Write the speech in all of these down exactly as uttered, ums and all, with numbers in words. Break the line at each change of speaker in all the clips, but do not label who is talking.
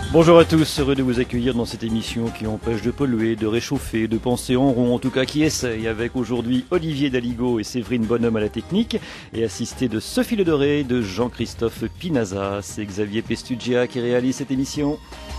Bonjour à tous, heureux de vous accueillir dans cette émission qui empêche de polluer, de réchauffer, de penser en rond, en tout cas qui essaye, avec aujourd'hui Olivier Daligo et Séverine Bonhomme à la technique, et assisté de Sophie Le Doré, de Jean-Christophe Pinaza. C'est Xavier Pestugia qui réalise cette émission.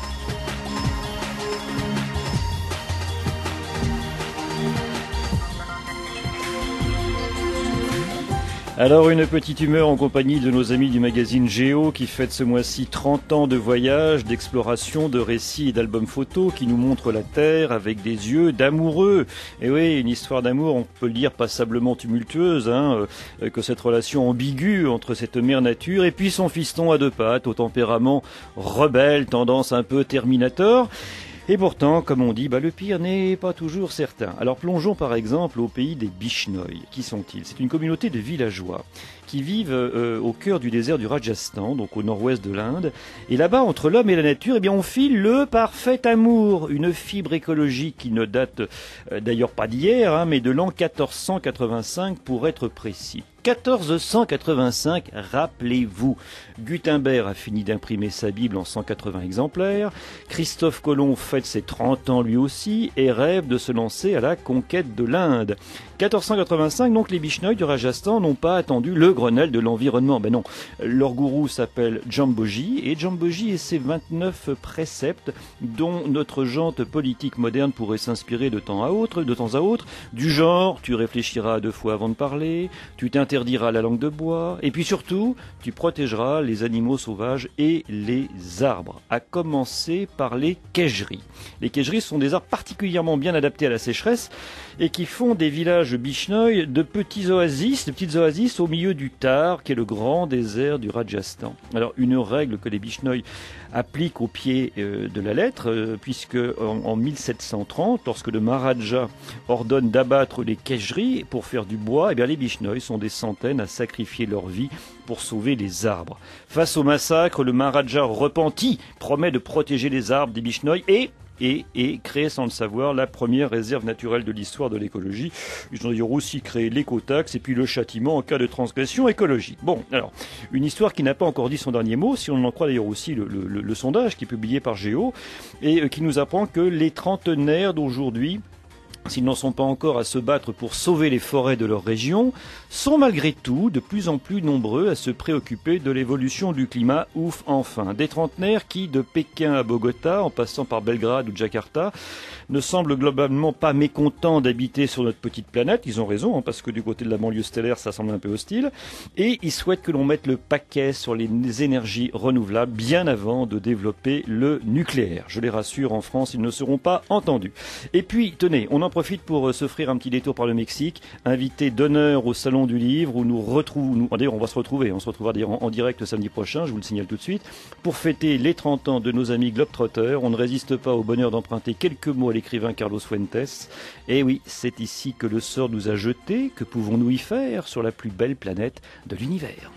Alors une petite humeur en compagnie de nos amis du magazine Géo qui fête ce mois-ci trente ans de voyages, d'exploration, de récits et d'albums photos qui nous montrent la Terre avec des yeux d'amoureux. Et oui, une histoire d'amour, on peut le dire, passablement tumultueuse, hein, euh, que cette relation ambiguë entre cette mère nature et puis son fiston à deux pattes, au tempérament rebelle, tendance un peu Terminator. Et pourtant, comme on dit, bah, le pire n'est pas toujours certain. Alors plongeons par exemple au pays des Bishnoi. Qui sont-ils? C'est une communauté de villageois qui vivent euh, au cœur du désert du Rajasthan, donc au nord-ouest de l'Inde. Et là-bas, entre l'homme et la nature, eh bien, on file le parfait amour, une fibre écologique qui ne date euh, d'ailleurs pas d'hier, hein, mais de l'an quatorze cent quatre-vingt-cinq pour être précis. quatorze cent quatre-vingt-cinq, rappelez-vous. Gutenberg a fini d'imprimer sa Bible en cent quatre-vingts exemplaires. Christophe Colomb fête ses trente ans lui aussi et rêve de se lancer à la conquête de l'Inde. quatorze cent quatre-vingt-cinq, donc les Bishnoi du Rajasthan n'ont pas attendu le Grenelle de l'environnement. Ben non, leur gourou s'appelle Jamboji et Jamboji et ses vingt-neuf préceptes dont notre jante politique moderne pourrait s'inspirer de temps à autre, de temps à autre, du genre tu réfléchiras deux fois avant de parler, tu t'interdiras la langue de bois et puis surtout tu protégeras les animaux sauvages et les arbres, à commencer par les kejris. Les kejris sont des arbres particulièrement bien adaptés à la sécheresse et qui font des villages Bishnoi de petits oasis, de petites oasis au milieu du Thar, qui est le grand désert du Rajasthan. Alors une règle que les Bishnoi appliquent au pied euh, de la lettre, euh, puisque en, en mille sept cent trente, lorsque le Maharaja ordonne d'abattre les kejris pour faire du bois, eh bien les Bishnoi sont des centaines à sacrifier leur vie pour sauver les arbres. Face au massacre, le Maharaja repenti promet de protéger les arbres des Bishnoi et Et, et créer sans le savoir la première réserve naturelle de l'histoire de l'écologie. Ils ont d'ailleurs aussi créé l'écotaxe et puis le châtiment en cas de transgression écologique. Bon, alors, une histoire qui n'a pas encore dit son dernier mot, si on en croit d'ailleurs aussi le, le, le sondage qui est publié par Géo, et qui nous apprend que les trentenaires d'aujourd'hui, s'ils n'en sont pas encore à se battre pour sauver les forêts de leur région, sont malgré tout de plus en plus nombreux à se préoccuper de l'évolution du climat. Ouf, enfin. Des trentenaires qui, de Pékin à Bogota, en passant par Belgrade ou Jakarta, ne semblent globalement pas mécontents d'habiter sur notre petite planète. Ils ont raison, hein, parce que du côté de la banlieue stellaire, ça semble un peu hostile. Et ils souhaitent que l'on mette le paquet sur les énergies renouvelables bien avant de développer le nucléaire. Je les rassure, en France, ils ne seront pas entendus. Et puis, tenez, on en profite pour s'offrir un petit détour par le Mexique, invité d'honneur au Salon du Livre où nous retrouvons, nous, d'ailleurs on va se retrouver, on se retrouvera d'ailleurs en, en direct samedi prochain, je vous le signale tout de suite, pour fêter les trente ans de nos amis Globetrotters. On ne résiste pas au bonheur d'emprunter quelques mots à l'écrivain Carlos Fuentes. Et oui, c'est ici que le sort nous a jetés, que pouvons-nous y faire sur la plus belle planète de l'univers?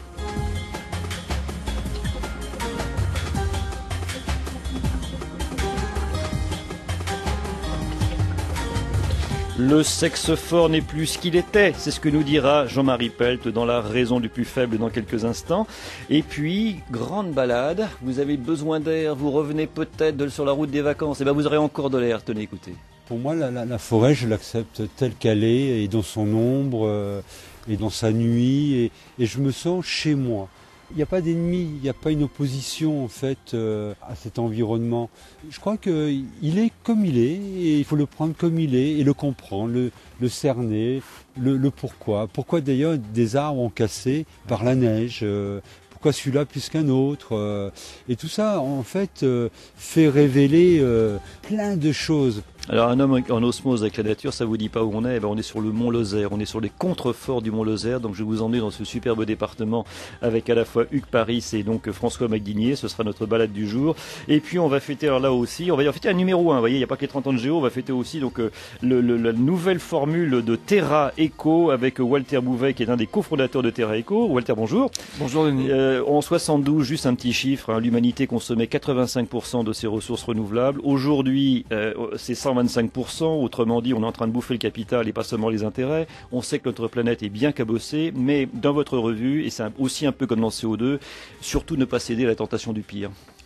Le sexe fort n'est plus ce qu'il était, c'est ce que nous dira Jean-Marie Pelt dans La raison du plus faible dans quelques instants. Et puis, grande balade, vous avez besoin d'air, vous revenez peut-être de, sur la route des vacances, et bien vous aurez encore de l'air, tenez, écoutez.
Pour moi, la, la, la forêt, je l'accepte telle qu'elle est, et dans son ombre, euh, et dans sa nuit, et, et je me sens chez moi. Il n'y a pas d'ennemi, il n'y a pas une opposition en fait euh, à cet environnement. Je crois qu'il est comme il est et il faut le prendre comme il est et le comprendre, le, le cerner, le, le pourquoi. Pourquoi d'ailleurs des arbres ont cassé par la neige, euh, pourquoi celui-là plus qu'un autre euh, et tout ça en fait euh, fait révéler euh, plein de choses.
Alors un homme en osmose avec la nature, ça vous dit pas où on est? Eh ben, on est sur le mont Lozère, on est sur les contreforts du mont Lozère, donc je vais vous emmener dans ce superbe département avec à la fois Hugues Paris et donc François Magdinier, ce sera notre balade du jour. Et puis on va fêter alors là aussi, on va fêter un numéro un, vous voyez, il n'y a pas que les trente ans de Géo, on va fêter aussi donc le, le, la nouvelle formule de Terra Eco avec Walter Bouvet qui est un des cofondateurs de Terra Eco. Walter, bonjour.
Bonjour Denis.
Euh, en soixante-douze, juste un petit chiffre, hein, l'humanité consommait quatre-vingt-cinq pour cent de ses ressources renouvelables. Aujourd'hui, euh, c'est cent vingt-cinq pour cent, autrement dit, on est en train de bouffer le capital et pas seulement les intérêts. On sait que notre planète est bien cabossée, mais dans votre revue, et c'est aussi un peu comme dans C O deux, surtout ne pas céder à la tentation du pire.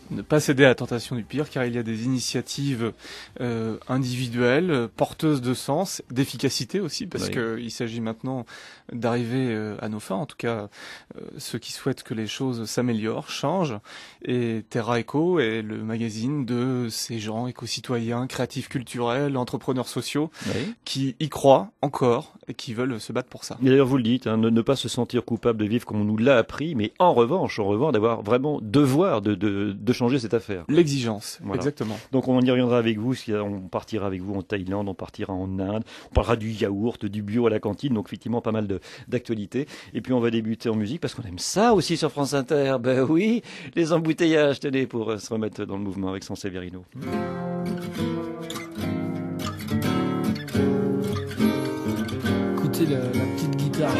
ne pas céder à la tentation du pire, car il y a des initiatives euh, individuelles, porteuses de sens, d'efficacité aussi, parce
oui.
qu'il s'agit maintenant d'arriver euh, à nos fins, en tout cas euh, ceux qui souhaitent que les choses s'améliorent, changent, et Terra Eco est le magazine de ces gens éco-citoyens, créatifs culturels, entrepreneurs sociaux,
Oui.
qui y croient encore et qui veulent se battre pour ça.
Et d'ailleurs, vous le dites, hein, ne, ne pas se sentir coupable de vivre comme on nous l'a appris, mais en revanche, en revanche, d'avoir vraiment devoir de, de, de changer cette affaire.
L'exigence,
Voilà.
exactement.
Donc on y reviendra avec vous, on partira avec vous en Thaïlande, on partira en Inde, on parlera du yaourt, du bio à la cantine, donc effectivement pas mal de, d'actualités. Et puis on va débuter en musique parce qu'on aime ça aussi sur France Inter. Ben oui, les embouteillages, tenez, pour euh, se remettre dans le mouvement avec San Severino.
Écoutez la, la petite guitare.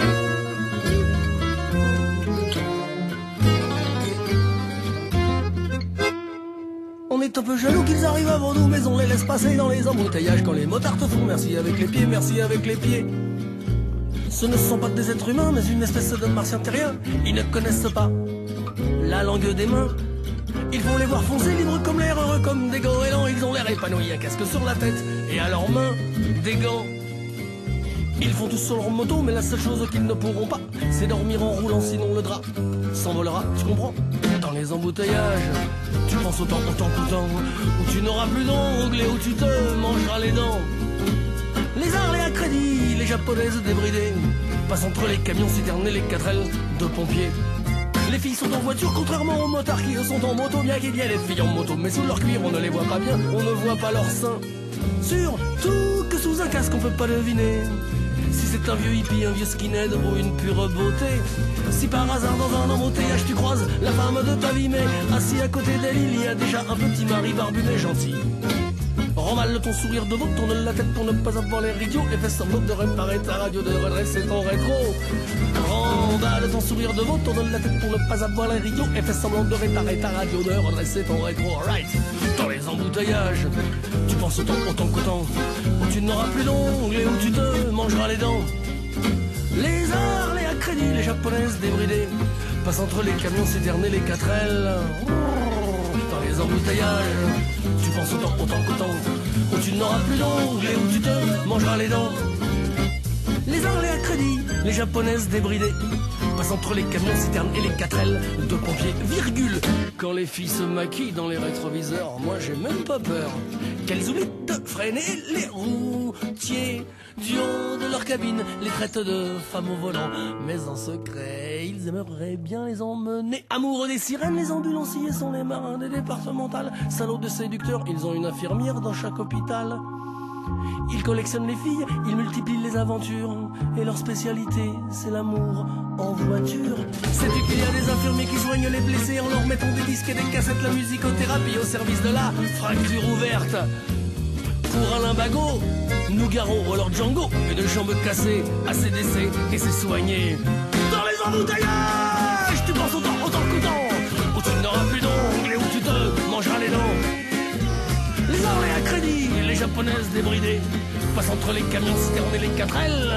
On est un peu jaloux qu'ils arrivent avant nous, mais on les laisse passer dans les embouteillages quand les motards te font merci avec les pieds, merci avec les pieds. Ce ne sont pas des êtres humains, mais une espèce de martiens terriens. Ils ne connaissent pas la langue des mains. Il faut les voir foncer libres comme l'air, heureux comme des goélands. Ils ont l'air épanouis, un casque sur la tête et à leurs mains des gants. Ils font tous sur leur moto, mais la seule chose qu'ils ne pourront pas, c'est dormir en roulant, sinon le drap s'envolera, tu comprends? Dans les embouteillages, tu penses autant, autant qu'autant, où tu n'auras plus d'ongles et où tu te mangeras les dents. Les Harley à crédit, les japonaises débridées, passent entre les camions citernes et les quatre ailes de pompiers. Les filles sont en voiture, contrairement aux motards qui eux sont en moto, bien qu'il y ait des filles en moto, mais sous leur cuir on ne les voit pas bien, on ne voit pas leurs seins. Surtout que sous un casque on peut pas deviner si c'est un vieux hippie, un vieux skinhead ou une pure beauté. Si par hasard dans un embouteillage tu croises la femme de ta vie, mais assis à côté d'elle il y a déjà un petit mari barbu mais gentil. Remballe ton sourire de veau, tourne la tête pour ne pas avoir l'air idiot et fais semblant de réparer ta radio, de redresser ton rétro. Remballe ton sourire de veau, tourne la tête pour ne pas avoir l'air idiot et fais semblant de réparer ta radio, de redresser ton rétro. Alright. Dans les embouteillages, tu penses autant, autant qu'autant, où tu n'auras plus d'ongles et où tu te mangeras les dents. Les Harley à crédit, les japonaises débridées, passent entre les camions citernes et les quatre ailes. Dans les embouteillages, tu penses autant, autant qu'autant, où tu n'auras plus d'ongles et où tu te mangeras les dents. Les Harley à crédit, les japonaises débridées, passent entre les camions citernes et les quatre ailes de pompiers, virgule. Quand les filles se maquillent dans les rétroviseurs, moi j'ai même pas peur qu'elles oublient de freiner les routiers. Du haut de leur cabine, les traitent de femmes au volant, mais en secret, ils aimeraient bien les emmener. Amoureux des sirènes, les ambulanciers sont les marins des départementales. Salauds de séducteurs, ils ont une infirmière dans chaque hôpital. Ils collectionnent les filles, ils multiplient les aventures, et leur spécialité, c'est l'amour en voiture. Sais-tu qu'il y a des infirmiers qui soignent les blessés en leur mettant des disques et des cassettes, la musicothérapie au service de la fracture ouverte. Pour Alain Bagot, Nougaro ou alors Django, une jambe cassée, A C D C et c'est soigné. Dans les embouteillages, tu penses autant, autant qu'autant, où tu n'auras plus d'ongles et où tu te mangeras les dents. Les Harley à crédit, les japonaises débridées, passent entre les camions citernes et les quatre ailes.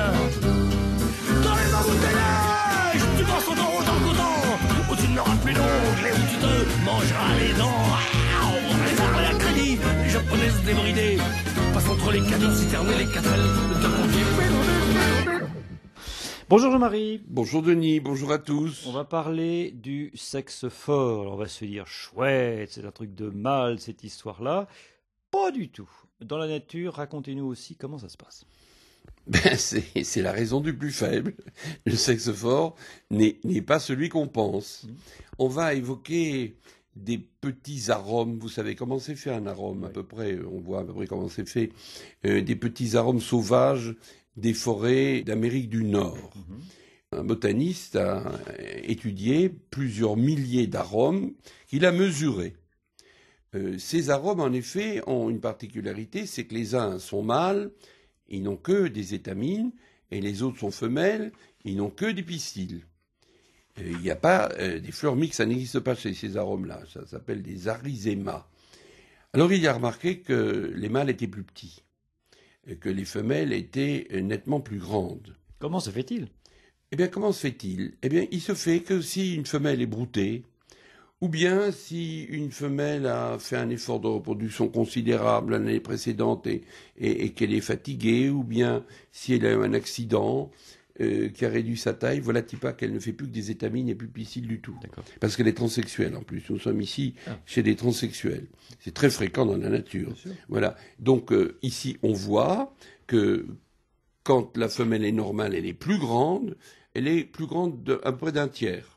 Dans les embouteillages, tu penses autant, autant qu'autant, où tu n'auras plus d'ongles et où tu te mangeras les dents. Les Harley à crédit, les japonaises débridées, passent entre les camions citernes et les quatre ailes de pompiers.
Bonjour Jean-Marie.
Bonjour Denis, bonjour à tous.
On va parler du sexe fort. Alors on va se dire chouette, c'est un truc de mal cette histoire-là. Pas du tout. Dans la nature, racontez-nous aussi comment ça se passe.
Ben, c'est, c'est la raison du plus faible. Le sexe fort n'est, n'est pas celui qu'on pense. Mmh. On va évoquer des petits arômes. Vous savez comment c'est fait un arôme, oui. À peu près. On voit à peu près comment c'est fait. Euh, des petits arômes sauvages des forêts d'Amérique du Nord. Mmh. Un botaniste a étudié plusieurs milliers d'arômes qu'il a mesurés. Euh, ces arômes, en effet, ont une particularité, c'est que les uns sont mâles, ils n'ont que des étamines, et les autres sont femelles, ils n'ont que des pistils. Il n'y a pas euh, des fleurs mixtes, ça n'existe pas chez ces arômes-là, ça s'appelle des arysémas. Alors il a remarqué que les mâles étaient plus petits, et que les femelles étaient nettement plus grandes.
Comment se fait-il ?
Eh bien, comment se fait-il ? Eh bien, il se fait que si une femelle est broutée, Ou bien si une femelle a fait un effort de reproduction considérable l'année précédente et, et, et qu'elle est fatiguée, ou bien si elle a eu un accident euh, qui a réduit sa taille, voilà pas qu'elle ne fait plus que des étamines et plus pisciles du tout. Parce qu'elle est transsexuelle en plus. Nous sommes ici ah. chez des transsexuels. C'est très fréquent dans la nature. Voilà. Donc euh, ici on voit que quand la femelle est normale, elle est plus grande, elle est plus grande de, à peu près d'un tiers.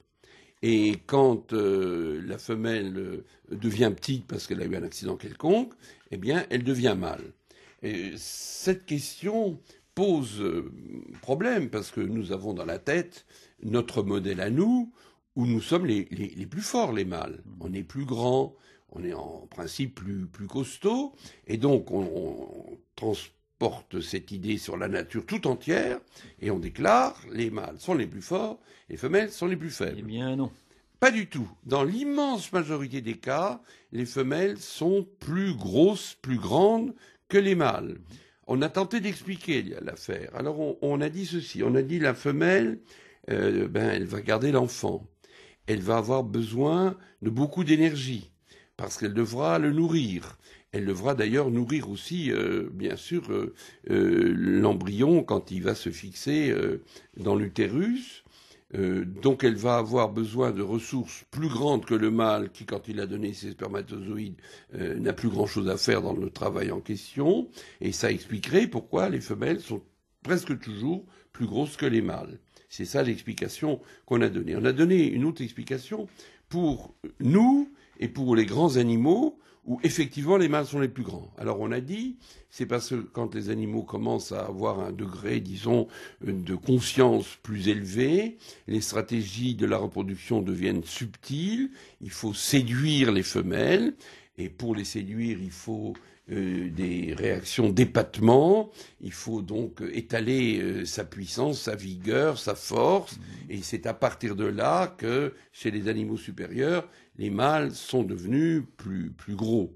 Et quand euh, la femelle euh, devient petite parce qu'elle a eu un accident quelconque, eh bien, elle devient mâle. Et cette question pose euh, problème parce que nous avons dans la tête notre modèle à nous où nous sommes les, les, les plus forts, les mâles. On est plus grands, on est en principe plus, plus costauds, et donc on, on transporte cette idée sur la nature tout entière et on déclare les mâles sont les plus forts, les femelles sont les plus faibles.
Eh bien non.
Pas du tout. Dans l'immense majorité des cas, les femelles sont plus grosses, plus grandes que les mâles. On a tenté d'expliquer l'affaire. Alors on, on a dit ceci, on a dit la femelle, euh, ben, elle va garder l'enfant. Elle va avoir besoin de beaucoup d'énergie parce qu'elle devra le nourrir. Elle devra d'ailleurs nourrir aussi, euh, bien sûr, euh, euh, l'embryon quand il va se fixer euh, dans l'utérus. Euh, donc elle va avoir besoin de ressources plus grandes que le mâle qui, quand il a donné ses spermatozoïdes, euh, n'a plus grand-chose à faire dans le travail en question. Et ça expliquerait pourquoi les femelles sont presque toujours plus grosses que les mâles. C'est ça l'explication qu'on a donnée. On a donné une autre explication pour nous et pour les grands animaux où effectivement les mâles sont les plus grands. Alors on a dit, c'est parce que quand les animaux commencent à avoir un degré, disons, de conscience plus élevé, les stratégies de la reproduction deviennent subtiles, il faut séduire les femelles, et pour les séduire, il faut euh, des réactions d'épatement, il faut donc étaler euh, sa puissance, sa vigueur, sa force, et c'est à partir de là que, chez les animaux supérieurs, les mâles sont devenus plus, plus gros.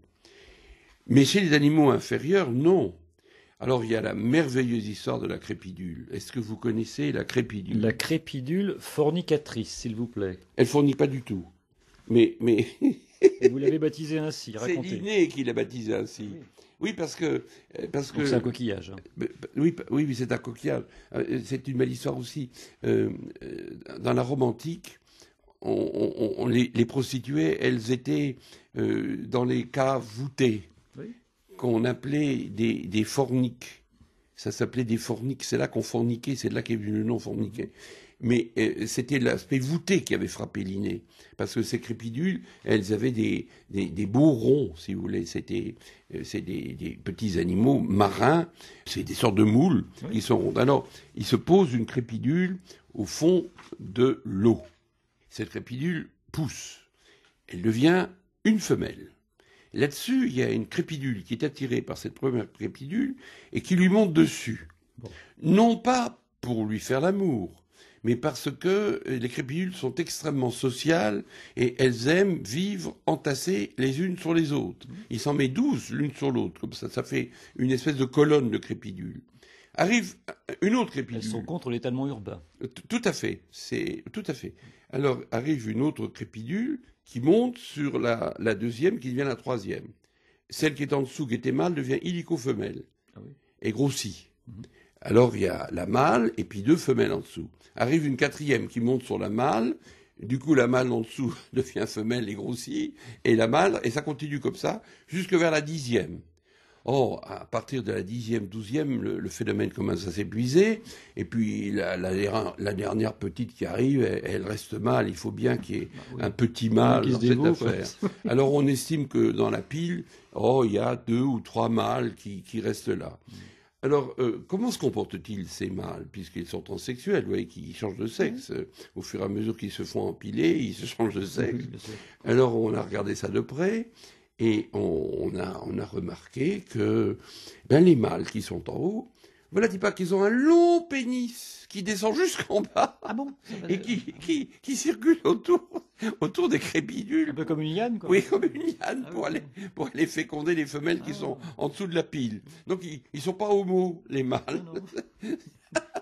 Mais chez les animaux inférieurs, non. Alors il y a la merveilleuse histoire de la crépidule. Est-ce que vous connaissez la crépidule?
La crépidule fornicatrice, s'il vous plaît.
Elle fournit pas du tout. Mais... mais
Et vous l'avez baptisée ainsi, racontez.
C'est Linné qui l'a baptisée ainsi. Oui. Oui, parce que... Parce que
c'est un coquillage. Hein.
Oui, oui, oui, c'est un coquillage. C'est une belle histoire aussi. Euh, dans la Rome antique, on, on, on, les, les prostituées, elles étaient euh, dans les caves voûtées, oui. qu'on appelait des, des forniques. Ça s'appelait des forniques. C'est là qu'on forniquait, c'est de là qu'est venu le nom forniquer. Mais euh, c'était l'aspect voûté qui avait frappé Linné. Parce que ces crépidules, elles avaient des, des, des beaux ronds, si vous voulez. C'était euh, c'est des, des petits animaux marins. C'est des sortes de moules oui. qui sont rondes. Alors, il se pose une crépidule au fond de l'eau. Cette crépidule pousse. Elle devient une femelle. Là-dessus, il y a une crépidule qui est attirée par cette première crépidule et qui lui monte dessus. Bon. Non pas pour lui faire l'amour, mais parce que les crépidules sont extrêmement sociales et elles aiment vivre entassées les unes sur les autres. Il s'en met douze l'une sur l'autre, comme ça, ça fait une espèce de colonne de crépidules. Arrive une autre crépidule.
Elles sont contre l'étalement urbain.
Tout à fait, c'est tout à fait. Alors arrive une autre crépidule qui monte sur la, la deuxième, qui devient la troisième. Celle qui est en dessous, qui était mâle, devient illico-femelle ah oui. et grossit. Mm-hmm. Alors il y a la mâle et puis deux femelles en dessous. Arrive une quatrième qui monte sur la mâle. Du coup, la mâle en dessous devient femelle et grossit, et la mâle, et ça continue comme ça jusque vers la dixième. Or, à partir de la dixième, douzième, le, le phénomène commence à s'épuiser, et puis la, la, la dernière petite qui arrive, elle, elle reste mâle. Il faut bien qu'il y ait bah oui. un petit mâle dans cette affaire. Alors on estime que dans la pile, oh, il y a deux ou trois mâles qui, qui restent là. Alors, euh, comment se comportent-ils ces mâles, puisqu'ils sont transsexuels, vous voyez, qui changent de sexe. Mmh. Au fur et à mesure qu'ils se font empiler, ils se changent de sexe. Mmh, Alors on a regardé ça de près. Et on, on, a, on a remarqué que ben, les mâles qui sont en haut, voilà, dis pas qu'ils ont un long pénis qui descend jusqu'en bas.
Ah bon?
Et qui, qui, qui circule autour, autour des crépidules.
Un peu comme une liane, quoi.
Oui, comme une liane,
ah,
pour,
oui.
aller, pour aller féconder les femelles ah, qui sont en dessous de la pile. Donc ils, ils sont pas homo, les mâles. Non, non.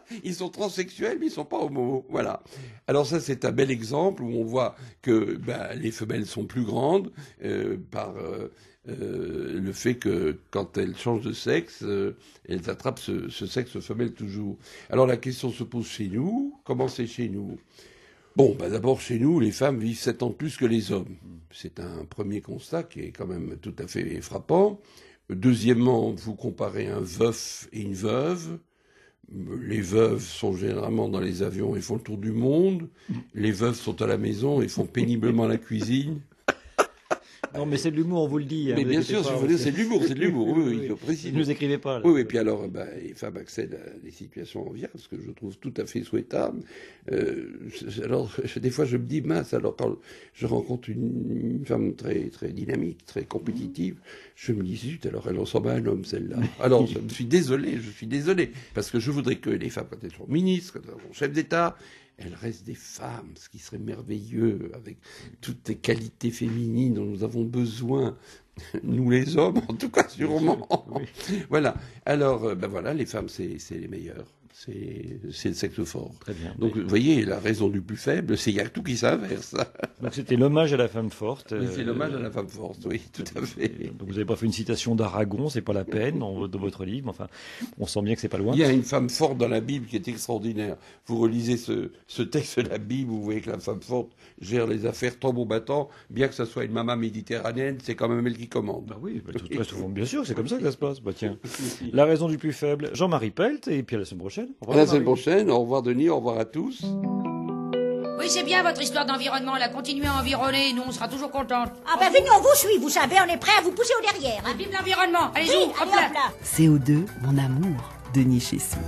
Ils sont transsexuels, mais ils sont pas homo. Voilà. Alors ça, c'est un bel exemple où on voit que bah, les femelles sont plus grandes euh, par euh, euh, le fait que quand elles changent de sexe, euh, elles attrapent ce, ce sexe femelle toujours. Alors la question se pose chez nous. Comment c'est chez nous? Bon, bah d'abord, chez nous, les femmes vivent sept ans de plus que les hommes. C'est un premier constat qui est quand même tout à fait frappant. Deuxièmement, vous comparez un veuf et une veuve. Les veuves sont généralement dans les avions et font le tour du monde. Les veuves sont à la maison et font péniblement la cuisine.
Non, mais c'est de l'humour, on vous le dit.
Mais
hein,
bien sûr,
pas,
si vous voulez, c'est de l'humour, c'est de l'humour. Oui, oui, il faut préciser.
Ne nous écrivez pas. Là.
Oui, et puis alors, bah, les femmes accèdent à des situations enviables, ce que je trouve tout à fait souhaitable. Euh, alors, des fois, je me dis, mince, alors quand je rencontre une, une femme très, très dynamique, très compétitive, je me dis, zut, alors elle ressemble à un homme, celle-là. Alors, je suis désolé, je suis désolé, parce que je voudrais que les femmes, quand elles sont ministres, quand elles sont chefs d'État, elles restent des femmes, ce qui serait merveilleux, avec toutes les qualités féminines dont nous avons besoin, nous les hommes, en tout cas sûrement. Oui. Voilà. Alors, ben voilà, les femmes, c'est, c'est les meilleures. C'est, c'est le sexe fort. Très bien. Donc, oui. Vous voyez, la raison du plus faible, c'est qu'il y a tout qui s'inverse.
Donc, c'était l'hommage à la femme forte.
Oui, c'est l'hommage à la femme forte, oui, tout à fait.
Donc, vous n'avez pas fait une citation d'Aragon, c'est pas la peine, dans, dans votre livre. Enfin, on sent bien que c'est pas loin.
Il y a une femme forte dans la Bible qui est extraordinaire. Vous relisez ce, ce texte de la Bible, vous voyez que la femme forte gère les affaires tambour battant, bien que ce soit une maman méditerranéenne, c'est quand même elle qui commande.
Bah oui, bah, tout, très souvent, bien sûr, c'est comme ça que ça se passe. Bah tiens, la raison du plus faible, Jean-Marie Pelt, et puis à la semaine prochaine.
Au revoir, à la semaine prochaine, au revoir Denis, au revoir à tous.
Oui, c'est bien votre histoire d'environnement, là. Continuez à environner, nous on sera toujours contents.
Ah ben venez, on vous suit, vous savez, on est prêt à vous pousser au derrière.
Hein. Vive l'environnement, allez-y,
oui,
hop
allez,
là.
hop là.
C O deux, mon amour, Denis Chessou.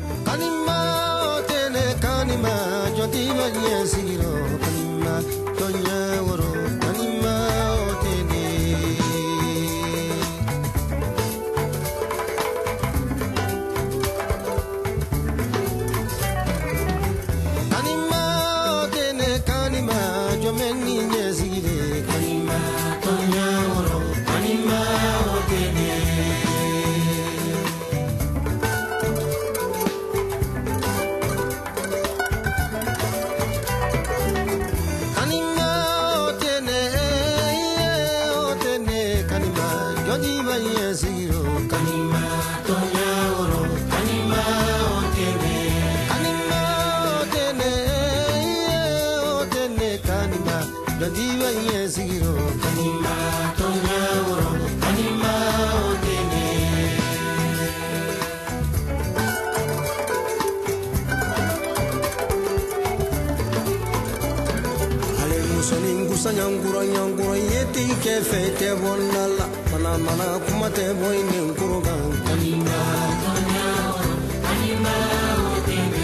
Nyangura nyangura yeti ke fete bonala mana mana kumate boy nyangura kanima kanima otene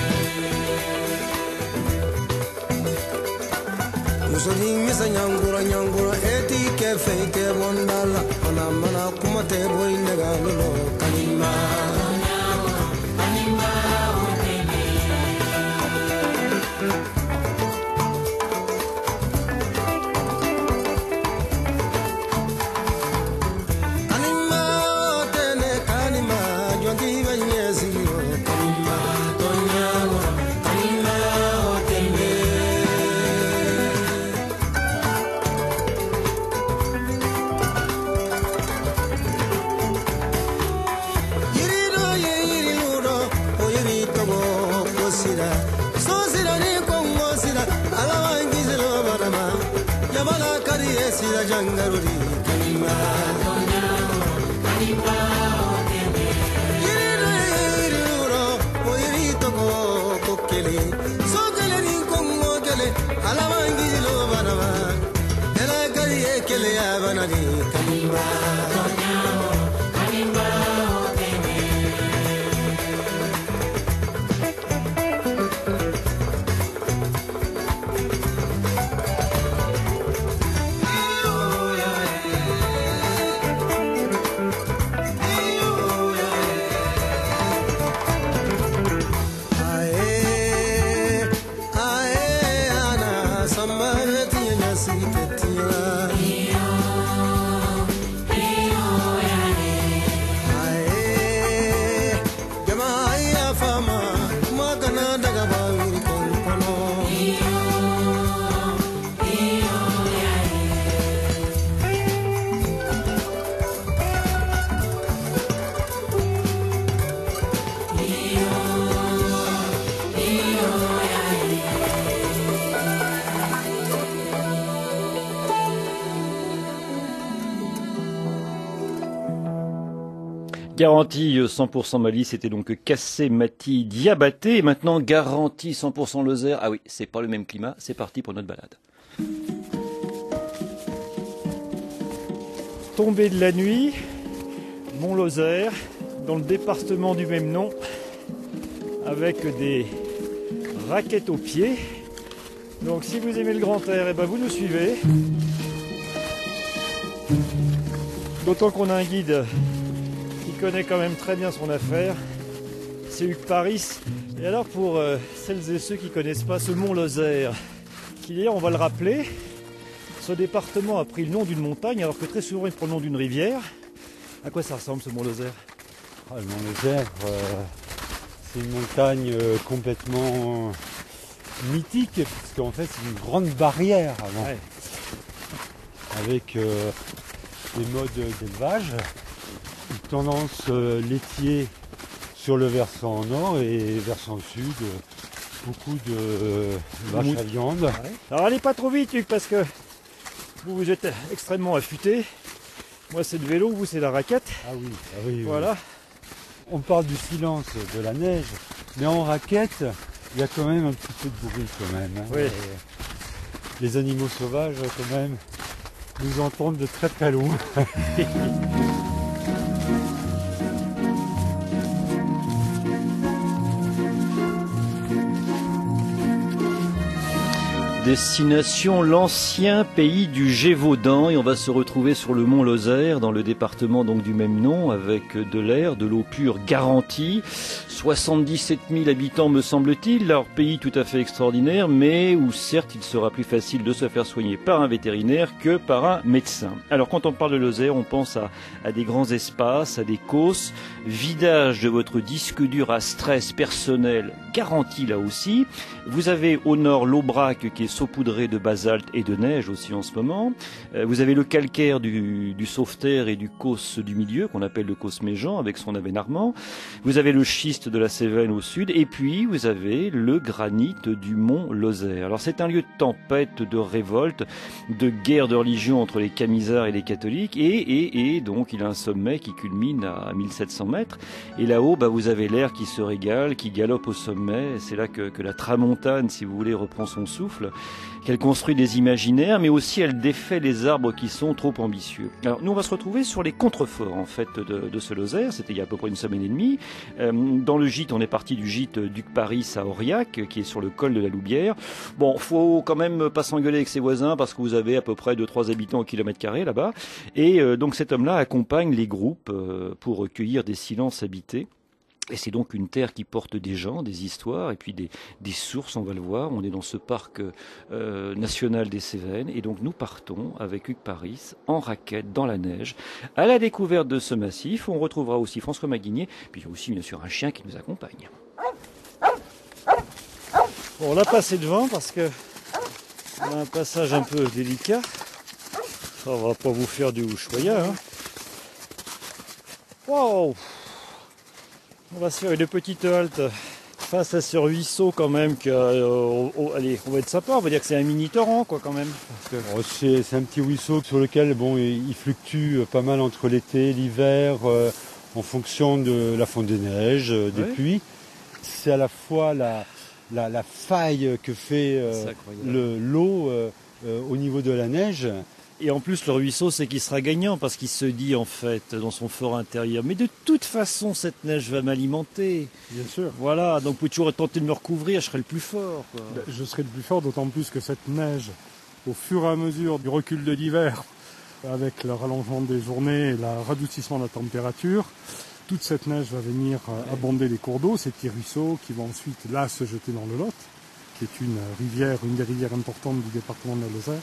musoni misa nyangura nyangura yeti ke fete bonala mana mana kumate boy nyangura kanima kanima otene Jangaruri kanima kanima otene yiro yiro oyiri toko kokele sokele ni kongo kele alawangi lo banama ela kali ekele abanani kanima kanima otene Samara tiya sita tiya
Garantie cent pour cent Mali, c'était donc Kassé Mati Diabaté. Et maintenant, garantie cent pour cent Lozère. Ah oui, c'est pas le même climat. C'est parti pour notre balade. Tombée de la nuit, Mont-Lozère, dans le département du même nom, avec des raquettes aux pieds. Donc si vous aimez le grand air, eh ben vous nous suivez. D'autant qu'on a un guide qui connaît quand même très bien son affaire, c'est Hugues Paris. Et alors pour euh, celles et ceux qui ne connaissent pas ce Mont-Lozère, qui d'ailleurs, on va le rappeler, ce département a pris le nom d'une montagne alors que très souvent il prend le nom d'une rivière. À quoi ça ressemble ce Mont-Lozère?
Ah, le Mont-Lozère, euh, c'est une montagne euh, complètement mythique, puisqu'en fait c'est une grande barrière avant, ouais. Avec euh, des modes d'élevage, une tendance euh, laitier sur le versant nord et versant sud, euh, beaucoup de euh, vaches à viande. Ouais.
Alors allez pas trop vite Hugues, parce que vous, vous êtes extrêmement affûté. Moi c'est le vélo, vous c'est la raquette.
Ah oui, ah oui,
voilà.
Oui. On parle du silence de la neige, mais en raquette, il y a quand même un petit peu de bruit quand même. Hein.
Oui.
Et les animaux sauvages quand même nous entendent de très très loin.
Destination l'ancien pays du Gévaudan, et on va se retrouver sur le mont Lozère dans le département donc du même nom, avec de l'air, de l'eau pure garantie. soixante-dix-sept mille habitants me semble-t-il, leur pays tout à fait extraordinaire, mais où certes il sera plus facile de se faire soigner par un vétérinaire que par un médecin. Alors quand on parle de Lozère, on pense à, à des grands espaces, à des causses, vidage de votre disque dur à stress personnel garanti là aussi. Vous avez au nord l'Aubrac qui est saupoudré de basalte et de neige aussi en ce moment. Vous avez le calcaire du, du sauveterre et du causse du milieu qu'on appelle le causse méjean avec son avènement. Vous avez le schiste de la Cévennes au sud et puis vous avez le granit du mont Lozère. Alors c'est un lieu de tempête, de révolte, de guerre de religion entre les camisards et les catholiques et, et, et donc il a un sommet qui culmine à mille sept cents mètres et là-haut bah, vous avez l'air qui se régale, qui galope au sommet. C'est là que, que la tramontane, si vous voulez, reprend son souffle, qu'elle construit des imaginaires, mais aussi elle défait les arbres qui sont trop ambitieux. Alors nous on va se retrouver sur les contreforts en fait de, de ce Lozère, c'était il y a à peu près une semaine et demie. Euh, dans le gîte, on est parti du gîte d'Hugues Paris à Aurillac, qui est sur le col de la Loubière. Bon, faut quand même pas s'engueuler avec ses voisins parce que vous avez à peu près deux trois habitants au kilomètre carré là-bas. Et euh, donc cet homme-là accompagne les groupes euh, pour recueillir des silences habités. Et c'est donc une terre qui porte des gens, des histoires, et puis des, des sources, on va le voir. On est dans ce parc euh, national des Cévennes, et donc nous partons avec Hugues Paris, en raquette, dans la neige, à la découverte de ce massif. On retrouvera aussi François Maguigné, puis il y a aussi bien sûr un chien qui nous accompagne. Bon, on l'a passé devant parce que on a un passage un peu délicat. Ça, on va pas vous faire du Ushuaïa, hein. Wow! On va se faire une petite halte face à ce ruisseau quand même. Que, euh, oh, allez, on va être sympa, on va dire que c'est un mini torrent quoi quand même.
Que... Oh, c'est, c'est un petit ruisseau sur lequel bon, il fluctue pas mal entre l'été et l'hiver euh, en fonction de la fonte des neiges, euh, des ouais. pluies. C'est à la fois la, la, la faille que fait euh, le, l'eau euh, euh, au niveau de la neige.
Et en plus, le ruisseau, c'est qu'il sera gagnant parce qu'il se dit, en fait, dans son fort intérieur, mais de toute façon, cette neige va m'alimenter.
Bien sûr.
Voilà, donc vous pouvez toujours tenter de me recouvrir, je serai le plus fort, quoi.
Ben, je serai le plus fort, d'autant plus que cette neige, au fur et à mesure du recul de l'hiver, avec le rallongement des journées et le radoucissement de la température, toute cette neige va venir ouais. abonder les cours d'eau, ces petits ruisseaux qui vont ensuite, là, se jeter dans le Lot, qui est une rivière, une des rivières importantes du département de la Lozère.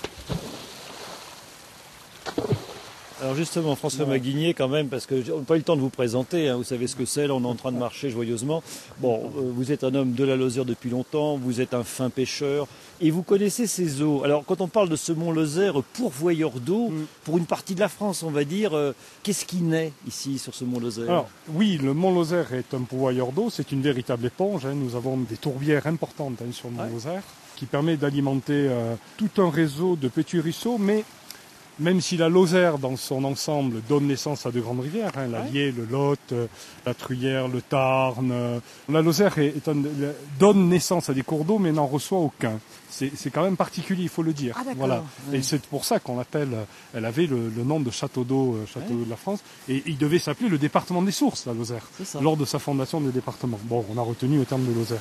Alors justement, François ouais. Maguigné quand même, parce que on n'a pas eu le temps de vous présenter, hein, vous savez ce que c'est, là on est en train de marcher joyeusement. Bon, euh, vous êtes un homme de la Lozère depuis longtemps, vous êtes un fin pêcheur, et vous connaissez ces eaux. Alors quand on parle de ce mont Lozère, pourvoyeur d'eau, mm. pour une partie de la France on va dire, euh, qu'est-ce qui naît ici sur ce mont Lozère?
Alors oui, le mont Lozère est un pourvoyeur d'eau, c'est une véritable éponge, hein. Nous avons des tourbières importantes hein, sur le mont ouais. Lozère, qui permet d'alimenter euh, tout un réseau de petits ruisseaux, mais Même si la Lozère, dans son ensemble, donne naissance à de grandes rivières, hein, l'Allier, le Lot, la Truyère, le Tarn. Euh, la Lozère est, est un, donne naissance à des cours d'eau, mais n'en reçoit aucun. C'est, c'est quand même particulier, il faut le dire.
Ah,
voilà.
Oui.
Et c'est pour ça qu'on l'appelle. Elle avait le, le nom de château d'eau, euh, château
ouais.
d'eau de la France, et il devait s'appeler le département des sources, la Lozère, lors de sa fondation de département. Bon, on a retenu le terme de Lozère.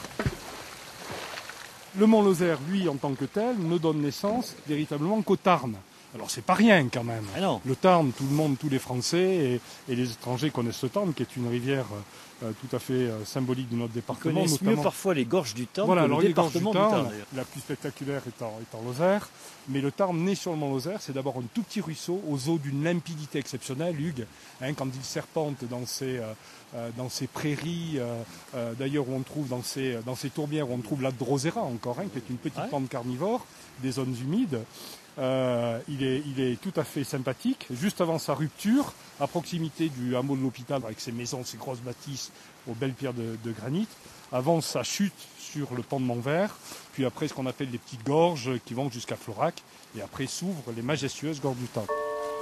Le Mont Lozère, lui, en tant que tel, ne donne naissance véritablement qu'au Tarn. Alors c'est pas rien quand même.
Ah non.
Le Tarn, tout le monde, tous les Français et, et les étrangers connaissent le Tarn, qui est une rivière euh, tout à fait euh, symbolique de notre département.
Ils connaissent
notamment...
mieux parfois les gorges du Tarn
voilà,
que le
alors les
département
gorges du Tarn,
du Tarn.
la plus spectaculaire est en, est en Lozère, mais le Tarn né sur le Mont Lozère, c'est d'abord un tout petit ruisseau aux eaux d'une limpidité exceptionnelle, Hugues, hein, quand il serpente dans ces, euh, euh, dans ces prairies, euh, euh, d'ailleurs où on trouve dans ces, dans ces tourbières où on trouve la Drosera encore, hein, qui est une petite
ouais.
plante carnivore, des zones humides. Euh, il, est, il est tout à fait sympathique. Juste avant sa rupture, à proximité du hameau de l'hôpital, avec ses maisons, ses grosses bâtisses aux belles pierres de, de granit, avant sa chute sur le pont de Montvert, puis après ce qu'on appelle les petites gorges qui vont jusqu'à Florac, et après s'ouvrent les majestueuses gorges du Tarn.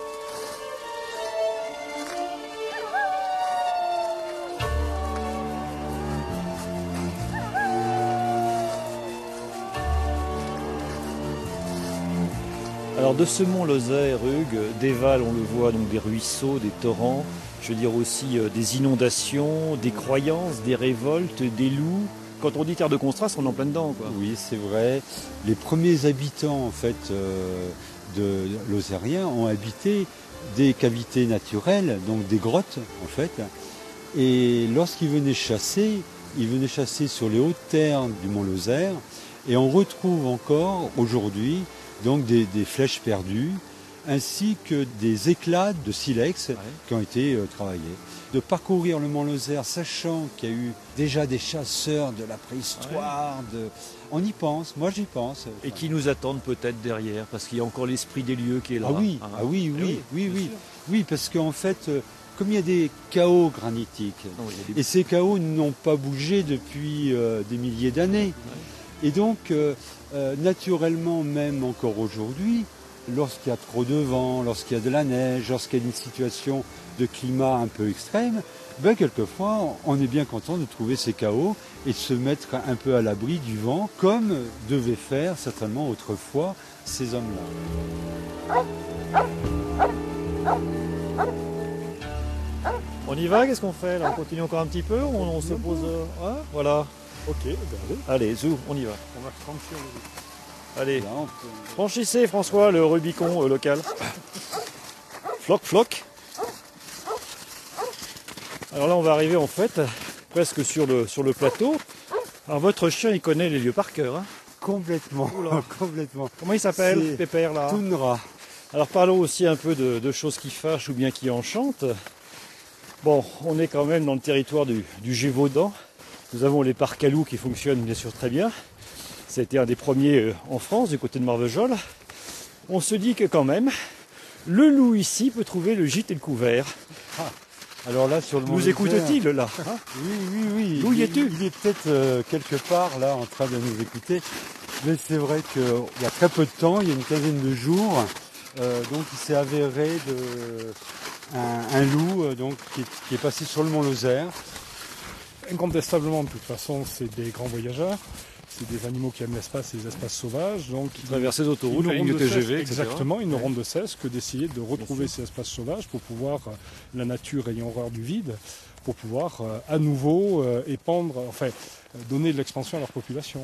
Alors de ce mont Lozère, Hugues, dévalent, on le voit, donc des ruisseaux, des torrents, je veux dire aussi euh, des inondations, des croyances, des révoltes, des loups. Quand on dit terre de Constras, on est en plein dedans, quoi.
Oui, c'est vrai. Les premiers habitants, en fait, euh, de Lozériens ont habité des cavités naturelles, donc des grottes, en fait. Et lorsqu'ils venaient chasser, ils venaient chasser sur les hautes terres du mont Lozère. Et on retrouve encore aujourd'hui donc des, des flèches perdues, ainsi que des éclats de silex ouais. qui ont été euh, travaillés. De parcourir le Mont Lozère, sachant qu'il y a eu déjà des chasseurs de la préhistoire, ouais. de... on y pense, moi j'y pense.
Et qui nous attendent peut-être derrière, parce qu'il y a encore l'esprit des lieux qui est là.
Ah oui,
hein.
ah oui, oui, oui, oui, oui,
sûr.
oui, parce qu'en fait, euh, comme il y a des chaos granitiques, non, des... et ces chaos n'ont pas bougé depuis euh, des milliers d'années, ouais. et donc euh, euh, naturellement, même encore aujourd'hui, lorsqu'il y a trop de vent, lorsqu'il y a de la neige, lorsqu'il y a une situation de climat un peu extrême, ben quelquefois on est bien content de trouver ces chaos et de se mettre un peu à l'abri du vent, comme devaient faire certainement autrefois ces hommes-là.
On y va, qu'est-ce qu'on fait là? On continue encore un petit peu? On, on se pose... Euh... Ouais, voilà.
Ok, ben allez.
Allez, zou, on y va.
On va franchir le...
Allez, franchissez François le Rubicon euh, local. Floc, floc. Alors là on va arriver en fait presque sur le, sur le plateau. Alors votre chien il connaît les lieux par cœur. Hein.
Complètement, complètement.
Comment il s'appelle, Pépère là?
Toundra.
Alors parlons aussi un peu de, de choses qui fâchent ou bien qui enchantent. Bon, on est quand même dans le territoire du, du Gévaudan. Nous avons les parcs à loups qui fonctionnent bien sûr très bien. Ça a été un des premiers en France, du côté de Marvejols. On se dit que quand même, le loup ici peut trouver le gîte et le couvert.
Ah, alors là, sur le
Nous écoute-t-il là hein?
Oui, oui, oui.
D'où y es-tu?
Il est peut-être euh, quelque part là en train de nous écouter. Mais c'est vrai qu'il y a très peu de temps, il y a une quinzaine de jours, euh, donc il s'est avéré de, un, un loup euh, donc, qui est, qui est passé sur le Mont Lozère.
Incontestablement, de toute façon, c'est des grands voyageurs. C'est des animaux qui aiment l'espace et les espaces sauvages. Donc,
ils traversent les autoroutes, la ligne de T G V, et cetera.
Exactement, ils n'auront de cesse que d'essayer de retrouver ces espaces sauvages pour pouvoir, la nature ayant horreur du vide, pour pouvoir euh, à nouveau euh, épandre, enfin, euh, donner de l'expansion à leur population.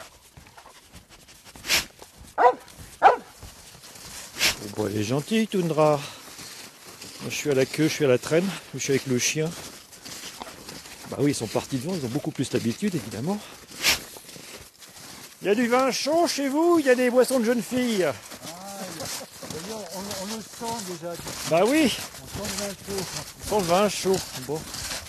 Bon, elle est gentille, Toundra. Moi, je suis à la queue, je suis à la traîne, je suis avec le chien. Bah oui, ils sont partis devant, ils ont beaucoup plus d'habitude, évidemment. Il y a du vin chaud chez vous? Il y a des boissons de jeunes filles?
Ah, on, on, on le sent déjà.
Bah oui.
On sent le vin chaud.
On sent le vin chaud. Bon.